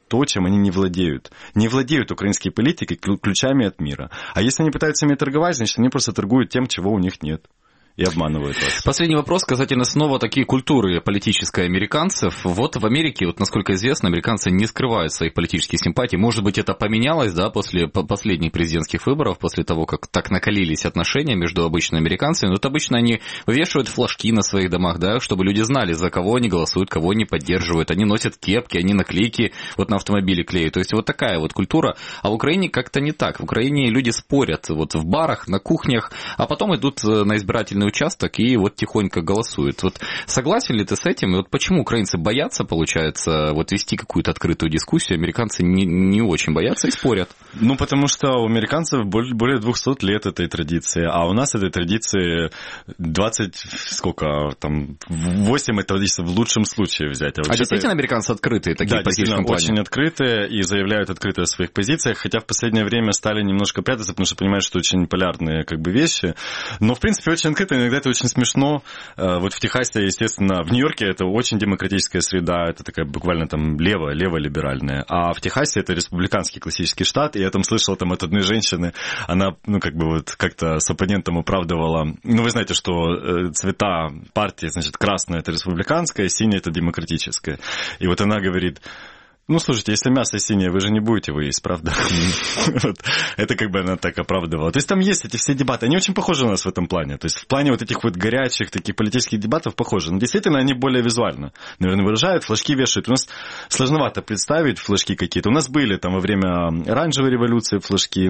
то, чем они не владеют. Не владеют украинские политики ключами от мира. А если они пытаются ими торговать, значит, они просто торгуют тем, чего у них нет. И обманывают вас. Последний вопрос касательно снова такие культуры политической американцев. Вот в Америке, вот насколько известно, американцы не скрывают своих политических симпатий. Может быть, это поменялось, да, после последних президентских выборов, после того, как так накалились отношения между обычными американцами. Вот обычно они вешают флажки на своих домах, да, чтобы люди знали, за кого они голосуют, кого они поддерживают. Они носят кепки, они наклейки вот на автомобиле клеят. То есть вот такая вот культура. А в Украине как-то не так. В Украине люди спорят вот в барах, на кухнях, а потом идут на избирательную участок и вот тихонько голосуют. Вот согласен ли ты с этим? И вот почему украинцы боятся, получается, вот вести какую-то открытую дискуссию, американцы не, не очень боятся и спорят? Ну, потому что у американцев более двухсот лет этой традиции, а у нас этой традиции двадцать, сколько там, восемь, это в лучшем случае взять. А, а действительно американцы открытые, такие, да, в политическом плане? Очень открытые и заявляют открыто о своих позициях, хотя в последнее время стали немножко прятаться, потому что понимают, что очень полярные как бы вещи, но в принципе очень открыто, иногда это очень смешно. Вот в Техасе, естественно, в Нью-Йорке это очень демократическая среда, это такая буквально там левая, лево-либеральная. А в Техасе это республиканский классический штат, и я там слышал там от одной женщины, она, ну, как бы вот как-то с оппонентом оправдывала, ну, вы знаете, что цвета партии, значит, красная это республиканская, синяя это демократическая. И вот она говорит: ну, слушайте, если мясо синее, вы же не будете его есть, правда? Вот. Это как бы она так оправдывала. То есть там есть эти все дебаты, они очень похожи у нас в этом плане. То есть в плане вот этих вот горячих таких политических дебатов похожи. Но действительно они более визуально, наверное, выражают, флажки вешают. У нас сложновато представить флажки какие-то. У нас были там во время оранжевой революции флажки,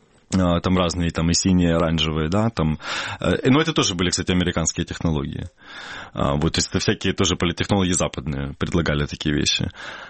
там разные, там и синие, и оранжевые, да, там. Но это тоже были, кстати, американские технологии. Вот, то есть это всякие тоже политтехнологии западные предлагали такие вещи.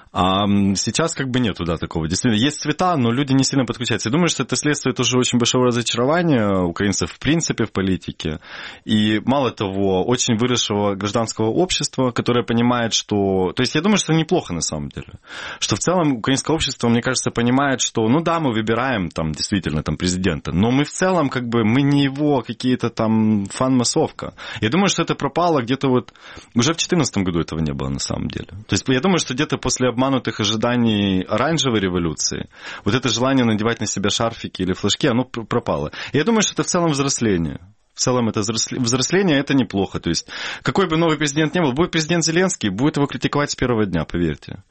А сейчас как бы нету, да, такого. Действительно, есть цвета, но люди не сильно подключаются. Я думаю, что это следствие тоже очень большого разочарования украинцев в принципе в политике. И мало того, очень выросшего гражданского общества, которое понимает, что... То есть я думаю, что это неплохо на самом деле. Что в целом украинское общество, мне кажется, понимает, что, ну да, мы выбираем там действительно там президента, но мы в целом как бы, мы не его какие-то там фан-массовка. Я думаю, что это пропало где-то вот... Уже в две тысячи четырнадцатом году этого не было на самом деле. То есть я думаю, что где-то после обманутых ожиданий оранжевой революции вот это желание надевать на себя шарфики или флажки, оно пропало. И я думаю, что это в целом взросление. В целом это взросление, это неплохо. То есть какой бы новый президент ни был, будет президент Зеленский, будет его критиковать с первого дня, поверьте.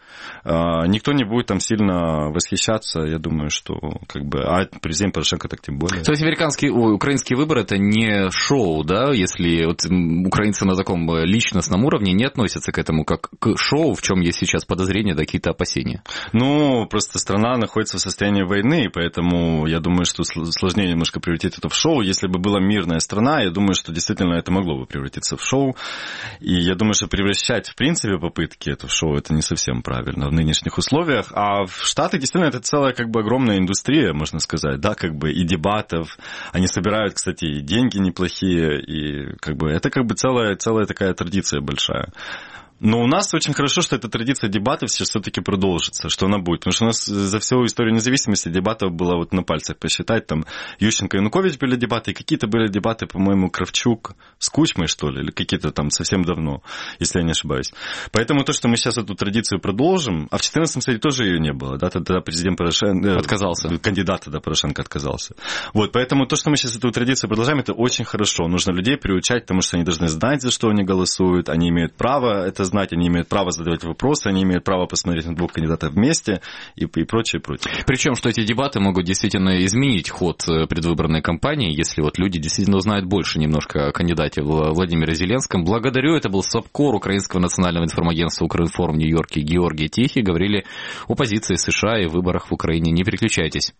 Никто не будет там сильно восхищаться, я думаю, что как бы... А президент Порошенко так тем более. То есть американские, ой, украинские выборы это не шоу, да? Если вот украинцы на таком личностном уровне не относятся к этому как к шоу, в чем есть сейчас подозрения, да, какие-то опасения? Ну, просто страна находится в состоянии войны, поэтому я думаю, что сложнее немножко превратить это в шоу. Если бы была мирная страна, я думаю, что действительно это могло бы превратиться в шоу. И я думаю, что превращать, в принципе, попытки это в шоу, это не совсем правильно в нынешних условиях. А в Штатах действительно это целая как бы огромная индустрия, можно сказать, да, как бы и дебатов. Они собирают, кстати, и деньги неплохие, и как бы это как бы целая, целая такая традиция большая. Но у нас очень хорошо, что эта традиция дебатов сейчас все-таки продолжится, что она будет. Потому что у нас за всю историю независимости дебатов было вот на пальцах посчитать. Там Ющенко и Янукович были дебаты, и какие-то были дебаты, по-моему, Кравчук с Кучмой, что ли, или какие-то там совсем давно, если я не ошибаюсь. Поэтому то, что мы сейчас эту традицию продолжим, а в четырнадцатом, кстати, тоже ее не было, да, тогда президент Порошенко... Отказался. Кандидат тогда Порошенко отказался. Вот, поэтому то, что мы сейчас эту традицию продолжаем, это очень хорошо. Нужно людей приучать, потому что они должны знать, за что они голосуют, они имеют право это знать, они имеют право задавать вопросы, они имеют право посмотреть на двух кандидатов вместе и, и прочее, прочее. Причем, что эти дебаты могут действительно изменить ход предвыборной кампании, если вот люди действительно узнают больше немножко о кандидате Владимире Зеленском. Благодарю. Это был СОПКОР Украинского национального информагентства «Укринформ» в Нью-Йорке Георгий Тихий. Говорили о позиции США и выборах в Украине. Не переключайтесь.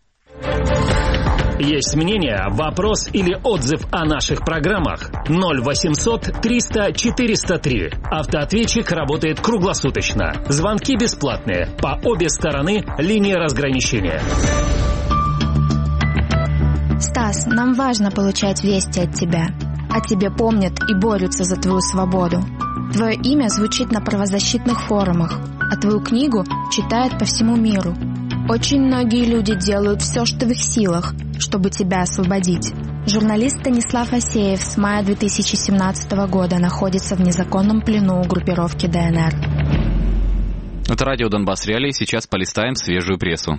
Есть мнение, вопрос или отзыв о наших программах? ноль восемьсот триста четыреста три. Автоответчик работает круглосуточно. Звонки бесплатные. По обе стороны линии разграничения. Стас, нам важно получать вести от тебя. О тебе помнят и борются за твою свободу. Твое имя звучит на правозащитных форумах, а твою книгу читают по всему миру. Очень многие люди делают все, что в их силах, чтобы тебя освободить. Журналист Станислав Асеев с мая две тысячи семнадцатого года находится в незаконном плену у группировки ДНР. Это радио «Донбасс Реалии». Сейчас полистаем свежую прессу.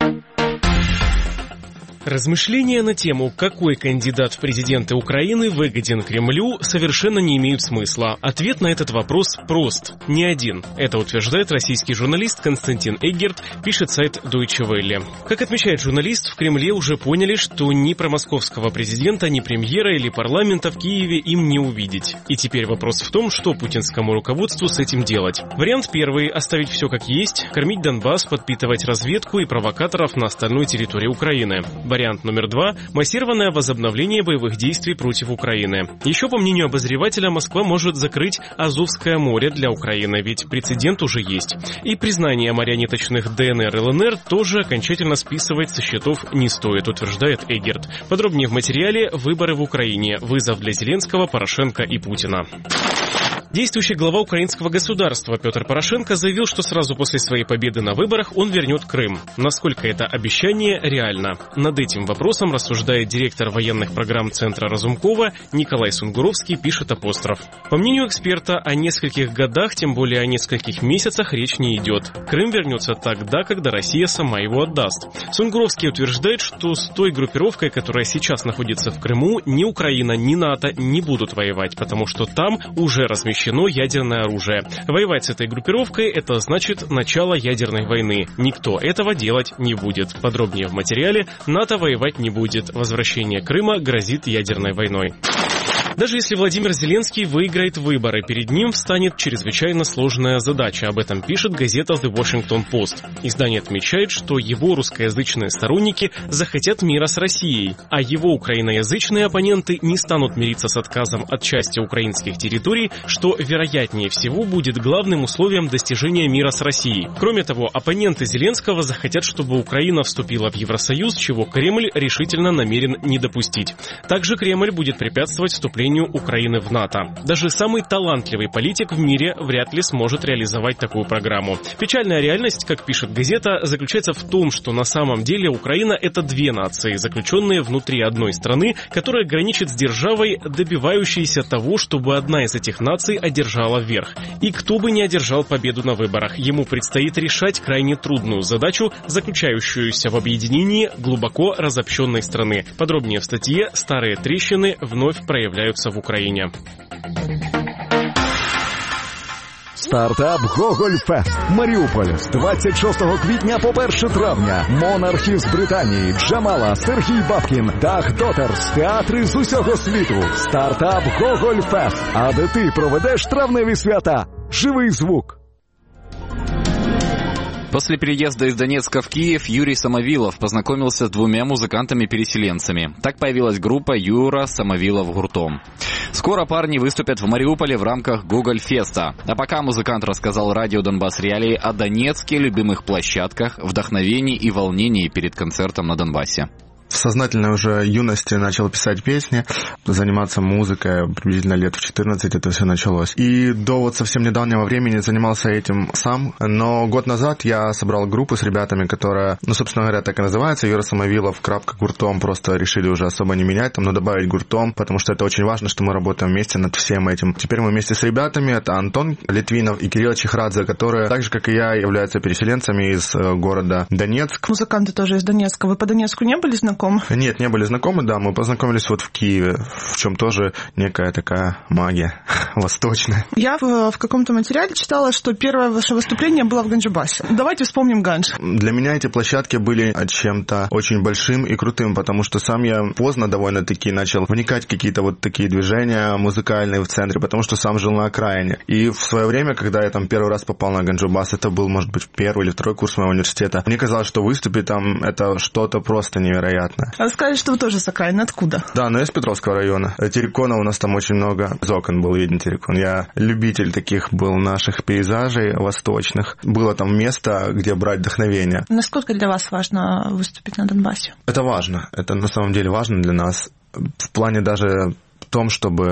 Размышления на тему, какой кандидат в президенты Украины выгоден Кремлю, совершенно не имеют смысла. Ответ на этот вопрос прост. Ни один. Это утверждает российский журналист Константин Эггерт, пишет сайт Deutsche Welle. Как отмечает журналист, в Кремле уже поняли, что ни промосковского президента, ни премьера или парламента в Киеве им не увидеть. И теперь вопрос в том, что путинскому руководству с этим делать. Вариант первый – оставить все как есть, кормить Донбасс, подпитывать разведку и провокаторов на остальной территории Украины. Вариант номер два – массированное возобновление боевых действий против Украины. Еще, по мнению обозревателя, Москва может закрыть Азовское море для Украины, ведь прецедент уже есть. И признание марионеточных ДНР и ЛНР тоже окончательно списывать со счетов не стоит, утверждает Эггерт. Подробнее в материале «Выборы в Украине. Вызов для Зеленского, Порошенко и Путина». Действующий глава украинского государства Петр Порошенко заявил, что сразу после своей победы на выборах он вернет Крым. Насколько это обещание реально? Над этим вопросом рассуждает директор военных программ Центра Разумкова Николай Сунгуровский, пишет Апостроф. По мнению эксперта, о нескольких годах, тем более о нескольких месяцах речь не идет. Крым вернется тогда, когда Россия сама его отдаст. Сунгуровский утверждает, что с той группировкой, которая сейчас находится в Крыму, ни Украина, ни НАТО не будут воевать, потому что там уже размещено ядерное оружие. Воевать с этой группировкой – это значит начало ядерной войны. Никто этого делать не будет. Подробнее в материале «НАТО воевать не будет. Возвращение Крыма грозит ядерной войной». Даже если Владимир Зеленский выиграет выборы, перед ним встанет чрезвычайно сложная задача. Об этом пишет газета The Washington Post. Издание отмечает, что его русскоязычные сторонники захотят мира с Россией, а его украиноязычные оппоненты не станут мириться с отказом от части украинских территорий, что, вероятнее всего, будет главным условием достижения мира с Россией. Кроме того, оппоненты Зеленского захотят, чтобы Украина вступила в Евросоюз, чего Кремль решительно намерен не допустить. Также Кремль будет препятствовать вступлению Украины в НАТО. Даже самый талантливый политик в мире вряд ли сможет реализовать такую программу. Печальная реальность, как пишет газета, заключается в том, что на самом деле Украина – это две нации, заключенные внутри одной страны, которая граничит с державой, добивающейся того, чтобы одна из этих наций одержала верх. И кто бы ни одержал победу на выборах, ему предстоит решать крайне трудную задачу, заключающуюся в объединении глубоко разобщенной страны. Подробнее в статье «Старые трещины вновь проявляются в Украине». Стартап «Гогольфест» Маріуполь з двадцять шостого квітня по перше травня. Монархи з Британії, Джамала, Сергій Бабкін, Дах Дотерс, театри з усього світу. Стартап «Гогольфест». А де ти проведеш травневі свята? Живий звук. После переезда из Донецка в Киев Юрий Самовилов познакомился с двумя музыкантами-переселенцами. Так появилась группа «Юра Самовилов гуртом». Скоро парни выступят в Мариуполе в рамках Гогольфеста. А пока музыкант рассказал радио «Донбасс Реалии» о Донецке, любимых площадках, вдохновении и волнении перед концертом на Донбассе. В сознательной уже юности начал писать песни, заниматься музыкой, приблизительно лет в четырнадцать это все началось. И до вот совсем недавнего времени занимался этим сам, но год назад я собрал группу с ребятами, которая, ну, собственно говоря, так и называется, Юра Самовилов, крапка, гуртом, просто решили уже особо не менять, там, но добавить гуртом, потому что это очень важно, что мы работаем вместе над всем этим. Теперь мы вместе с ребятами, это Антон Литвинов и Кирилл Чехрадзе, которые, так же, как и я, являются переселенцами из города Донецк. Музыканты тоже из Донецка. Вы по Донецку не были знакомы? Нет, не были знакомы, да, мы познакомились вот в Киеве, в чем тоже некая такая магия восточная. Я в, в каком-то материале читала, что первое ваше выступление было в Ганджубасе. Давайте вспомним Ганж. Для меня эти площадки были чем-то очень большим и крутым, потому что сам я поздно довольно-таки начал вникать в какие-то вот такие движения музыкальные в центре, потому что сам жил на окраине. И в свое время, когда я там первый раз попал на Ганджубас, это был, может быть, первый или второй курс моего университета, мне казалось, что выступить там это что-то просто невероятное. А сказали, что вы тоже с окраины. Откуда? Да, но я из Петровского района. Террикона у нас там очень много. Из окон был виден террикон. Я любитель таких был наших пейзажей восточных. Было там место, где брать вдохновение. Насколько для вас важно выступить на Донбассе? Это важно. Это на самом деле важно для нас. В плане даже в том, чтобы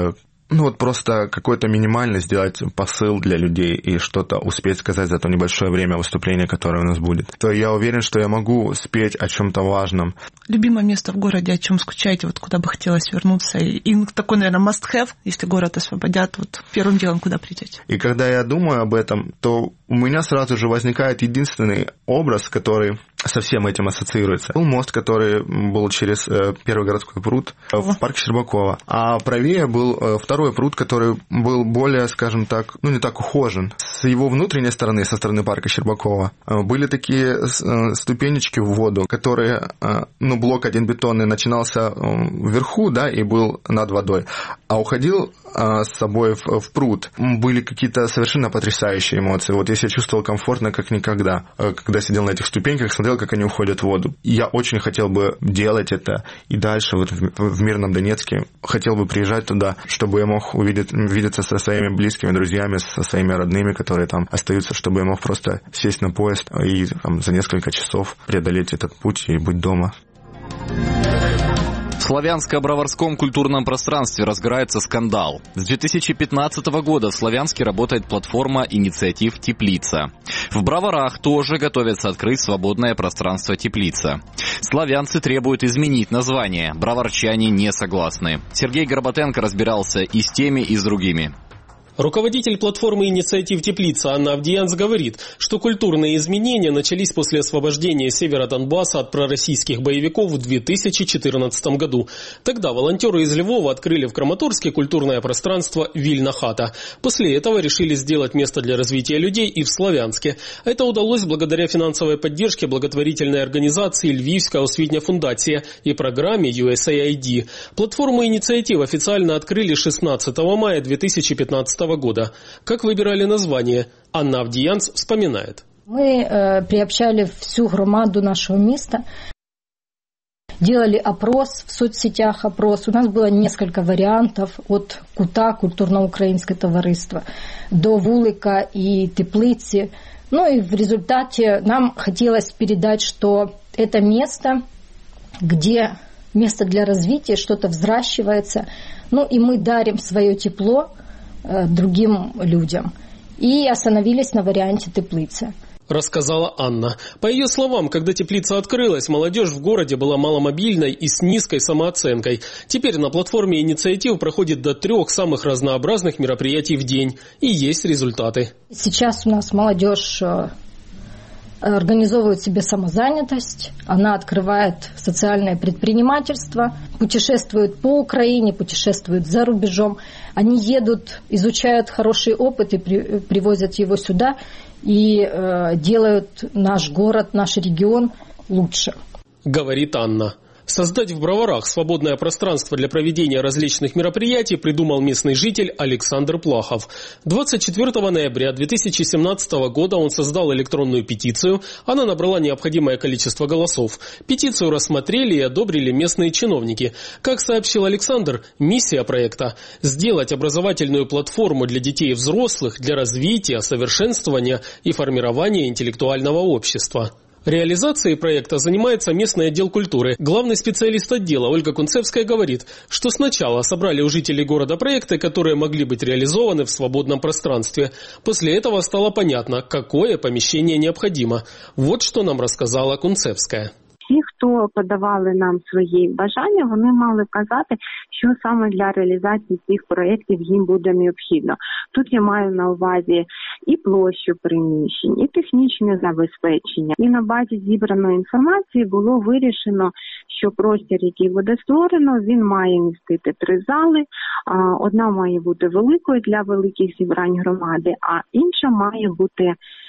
ну вот просто какой-то минимальный сделать посыл для людей и что-то успеть сказать за то небольшое время выступления, которое у нас будет, то я уверен, что я могу спеть о чем-то важном. Любимое место в городе, о чем скучаете, вот куда бы хотелось вернуться? И такой, наверное, must-have, если город освободят, вот первым делом куда придете? И когда я думаю об этом, то у меня сразу же возникает единственный образ, который со всем этим ассоциируется. Был мост, который был через Первый городской пруд в парке Щербакова. А правее был второй пруд, который был более, скажем так, ну не так ухожен. С его внутренней стороны, со стороны парка Щербакова, были такие ступенечки в воду, которые, ну, блок один бетонный начинался вверху, да, и был над водой, а уходил с собой в, в пруд. Были какие-то совершенно потрясающие эмоции. Вот я себя чувствовал комфортно, как никогда, когда сидел на этих ступеньках, смотрел, как они уходят в воду. Я очень хотел бы делать это и дальше, вот в, в Мирном Донецке. Хотел бы приезжать туда, чтобы я мог увидеть, увидеться со своими близкими друзьями, со своими родными, которые там остаются, чтобы я мог просто сесть на поезд и там, за несколько часов преодолеть этот путь и быть дома. В славянско-броварском культурном пространстве разгорается скандал. С две тысячи пятнадцатого года в Славянске работает платформа инициатив «Теплица». В Броварах тоже готовятся открыть свободное пространство «Теплица». Славянцы требуют изменить название, броварчане не согласны. Сергей Горбатенко разбирался и с теми, и с другими. Руководитель платформы инициатив «Теплица» Анна Авдиянц говорит, что культурные изменения начались после освобождения севера Донбасса от пророссийских боевиков в две тысячи четырнадцатом году. Тогда волонтеры из Львова открыли в Краматорске культурное пространство «Вильна хата». После этого решили сделать место для развития людей и в Славянске. Это удалось благодаря финансовой поддержке благотворительной организации «Львивская освітня фундація» и программе ю эс эй ай ди. Платформу инициатив официально открыли шестнадцатого мая две тысячи пятнадцатого года. Как выбирали название, Анна Авдиянц вспоминает. Мы э, приобщали всю громаду нашего места, делали опрос в соцсетях, опрос. У нас было несколько вариантов от КУТа, культурно-украинское товариство, до Вулика и Теплицы. Ну и в результате нам хотелось передать, что это место, где место для развития, что-то взращивается, ну и мы дарим свое тепло другим людям. И остановились на варианте «Теплица», рассказала Анна. По ее словам, когда «Теплица» открылась, молодежь в городе была маломобильной и с низкой самооценкой. Теперь на платформе инициатив проходит до трех самых разнообразных мероприятий в день. И есть результаты. Сейчас у нас молодежь организовывает себе самозанятость, она открывает социальное предпринимательство, путешествует по Украине, путешествует за рубежом. Они едут, изучают хороший опыт и при, привозят его сюда и э, делают наш город, наш регион лучше. Говорит Анна. Создать в Броварах свободное пространство для проведения различных мероприятий придумал местный житель Александр Плахов. двадцать четвёртого ноября две тысячи семнадцатого года он создал электронную петицию. Она набрала необходимое количество голосов. Петицию рассмотрели и одобрили местные чиновники. Как сообщил Александр, миссия проекта – сделать образовательную платформу для детей и взрослых для развития, совершенствования и формирования интеллектуального общества. Реализацией проекта занимается местный отдел культуры. Главный специалист отдела Ольга Кунцевская говорит, что сначала собрали у жителей города проекты, которые могли быть реализованы в свободном пространстве. После этого стало понятно, какое помещение необходимо. Вот что нам рассказала Кунцевская. Всі, хто подавали нам свої бажання, вони мали вказати, що саме для реалізації цих проєктів їм буде необхідно. Тут я маю на увазі і площу приміщень, і технічне забезпечення. І на базі зібраної інформації було вирішено, що простір, який буде створено, він має містити три зали. Одна має бути великою для великих зібрань громади, а інша має бути,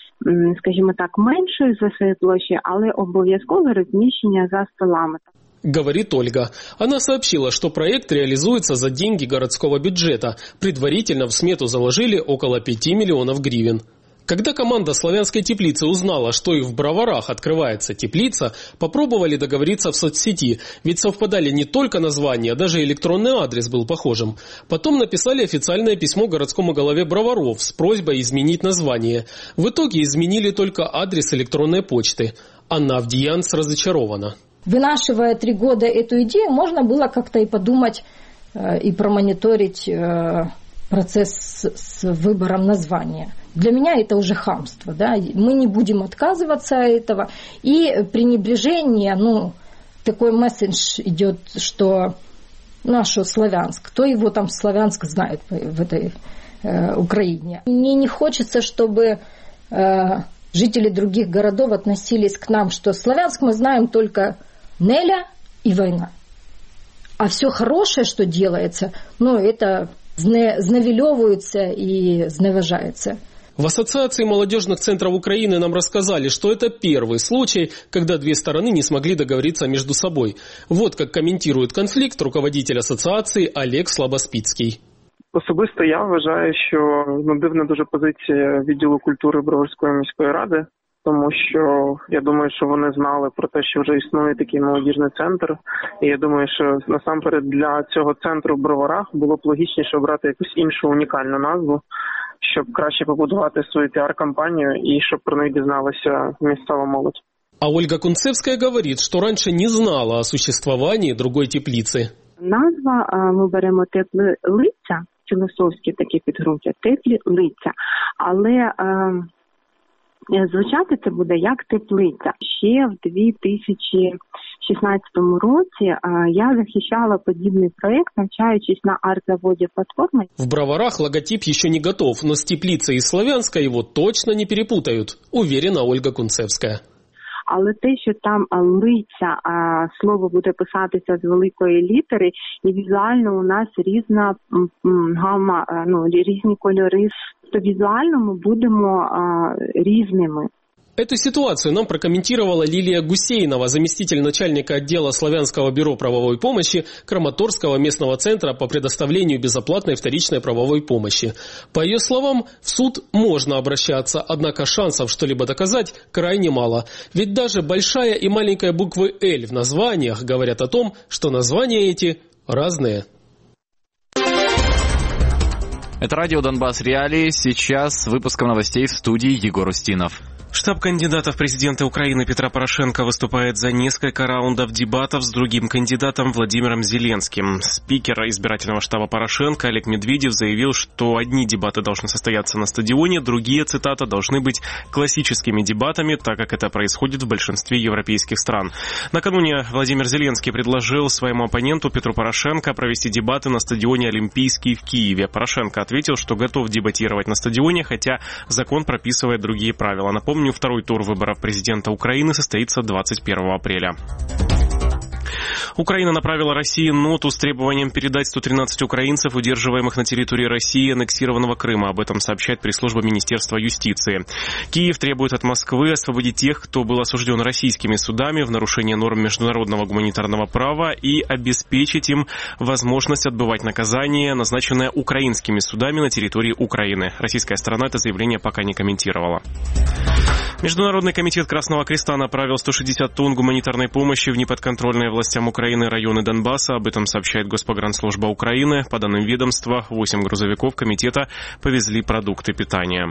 скажімо так, меншою за своєю площею, але обов'язкове розміщення за столами. Говорит Ольга. Она сообщила, что проект реализуется за деньги городского бюджета. Предварительно в смету заложили около пяти миллионов гривен. Когда команда славянской теплицы узнала, что и в Броварах открывается теплица, попробовали договориться в соцсети, ведь совпадали не только названия, даже электронный адрес был похожим. Потом написали официальное письмо городскому голове Броваров с просьбой изменить название. В итоге изменили только адрес электронной почты. Анна Авдиянц разочарована. Вынашивая три года эту идею, можно было как-то и подумать, и промониторить процесс с выбором названия. Для меня это уже хамство. Да? Мы не будем отказываться от этого. И пренебрежение, ну, такой месседж идет, что нашу Славянск, кто его там Славянск знает в этой э, Украине. Мне не хочется, чтобы э, жители других городов относились к нам, что Славянск мы знаем только Неля и война. А все хорошее, что делается, ну, это знавелевывается и зневажается. В Ассоциации молодежных центров Украины нам рассказали, что это первый случай, когда две стороны не смогли договориться между собой. Вот как коментирует конфликт руководитель ассоциации Олег Слабоспицький. Особисто я вважаю, що ну, дивна дуже позиція відділу культури Броварської міської ради, тому що я думаю, що вони знали про те, що вже існує такий молодіжний центр. І я думаю, що насамперед для цього центру в Броварах було б логічніше обрати якусь іншу унікальну назву, щоб краще побудувати свою піар-кампанію і щоб про неї дізналася місцева молодь. А Ольга Кунцевская говорит, что раньше не знала о существовании другой теплицы. Назва ми беремо «Теплі лиця», філософські такі підґрунтя, «Теплі лиця», але е, звучати це буде як «теплиця». Ще в дві тисячі шістнадцятому році е, я захищала подібний проект, навчаючись на арт-заводі «Платформа». В Броварах логотип еще не готов, но с теплицей из Славянска его точно не перепутают, уверена Ольга Кунцевская. Але те, що там лиця, а слово буде писатися з великої літери, і візуально у нас різна гама, ну, різні кольори, то візуально ми будемо а, різними. Эту ситуацию нам прокомментировала Лилия Гусейнова, заместитель начальника отдела Славянского бюро правовой помощи Краматорского местного центра по предоставлению безоплатной вторичной правовой помощи. По ее словам, в суд можно обращаться, однако шансов что-либо доказать крайне мало. Ведь даже большая и маленькая буквы «Л» в названиях говорят о том, что названия эти разные. Это радио «Донбасс Реалии». Сейчас с выпуском новостей в студии Егор Устинов. Штаб кандидата в президенты Украины Петра Порошенко выступает за несколько раундов дебатов с другим кандидатом Владимиром Зеленским. Спикер избирательного штаба Порошенко Олег Медведев заявил, что одни дебаты должны состояться на стадионе, другие, цитата, должны быть классическими дебатами, так как это происходит в большинстве европейских стран. Накануне Владимир Зеленский предложил своему оппоненту Петру Порошенко провести дебаты на стадионе «Олимпийский» в Киеве. Порошенко ответил, что готов дебатировать на стадионе, хотя закон прописывает другие правила. Напомню, второй тур выборов президента Украины состоится двадцать первого апреля. Украина направила России ноту с требованием передать сто тринадцать украинцев, удерживаемых на территории России, аннексированного Крыма. Об этом сообщает пресс-служба Министерства юстиции. Киев требует от Москвы освободить тех, кто был осужден российскими судами в нарушение норм международного гуманитарного права, и обеспечить им возможность отбывать наказание, назначенное украинскими судами на территории Украины. Российская сторона это заявление пока не комментировала. Международный комитет Красного Креста направил сто шестьдесят тонн гуманитарной помощи в неподконтрольные властям Украины районы Донбасса. Об этом сообщает Госпогранслужба Украины. По данным ведомства, восемь грузовиков комитета повезли продукты питания.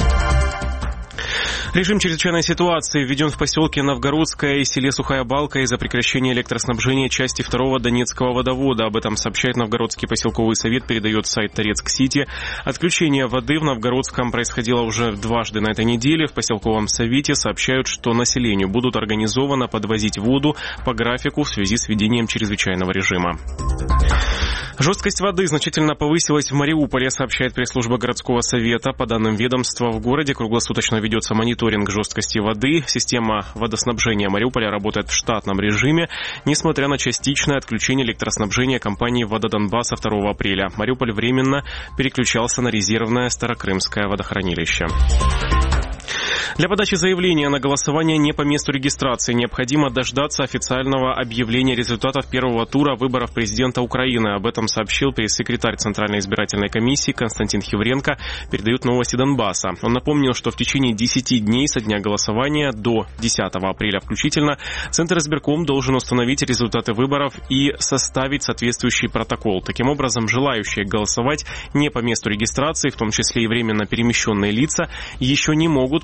Режим чрезвычайной ситуации введен в поселке Новгородское и селе Сухая Балка из-за прекращения электроснабжения части второго Донецкого водовода. Об этом сообщает Новгородский поселковый совет, передает сайт Торецк-Сити. Отключение воды в Новгородском происходило уже дважды на этой неделе. В поселковом совете сообщают, что населению будут организованно подвозить воду по графику в связи с введением чрезвычайного режима. Жесткость воды значительно повысилась в Мариуполе, сообщает пресс-служба городского совета. По данным ведомства, в городе круглосуточно ведется мониторинг жесткости воды. Система водоснабжения Мариуполя работает в штатном режиме, несмотря на частичное отключение электроснабжения компании «Вододонбасса» второго апреля. Мариуполь временно переключался на резервное Старокрымское водохранилище. Для подачи заявления на голосование не по месту регистрации необходимо дождаться официального объявления результатов первого тура выборов президента Украины. Об этом сообщил пресс-секретарь Центральной избирательной комиссии Константин Хевренко, передают новости Донбасса. Он напомнил, что в течение десяти дней со дня голосования до десятого апреля включительно Центр избирком должен установить результаты выборов и составить соответствующий протокол. Таким образом, желающие голосовать не по месту регистрации, в том числе и временно перемещенные лица, еще не могут подавать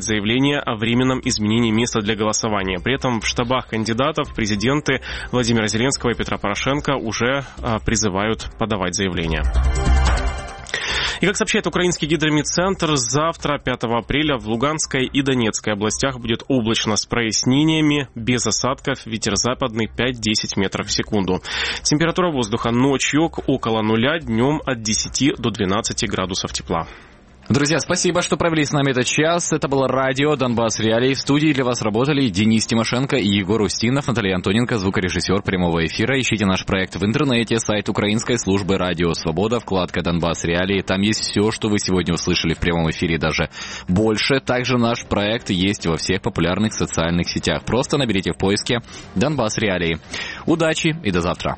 заявление о временном изменении места для голосования. При этом в штабах кандидатов президенты Владимира Зеленского и Петра Порошенко уже призывают подавать заявление. И как сообщает украинский гидромедцентр, завтра, пятого апреля, в Луганской и Донецкой областях будет облачно с прояснениями, без осадков, ветер западный пять-десять метров в секунду. Температура воздуха ночью около нуля, днем от десяти до двенадцати градусов тепла. Друзья, спасибо, что провели с нами этот час. Это было радио «Донбасс Реалии». В студии для вас работали Денис Тимошенко и Егор Устинов, Наталья Антоненко, звукорежиссер прямого эфира. Ищите наш проект в интернете, сайт украинской службы «Радио Свобода», вкладка «Донбасс Реалии». Там есть все, что вы сегодня услышали в прямом эфире, даже больше. Также наш проект есть во всех популярных социальных сетях. Просто наберите в поиске «Донбасс Реалии». Удачи и до завтра.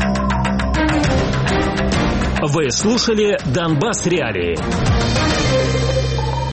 Вы слушали «Донбасс Реалии».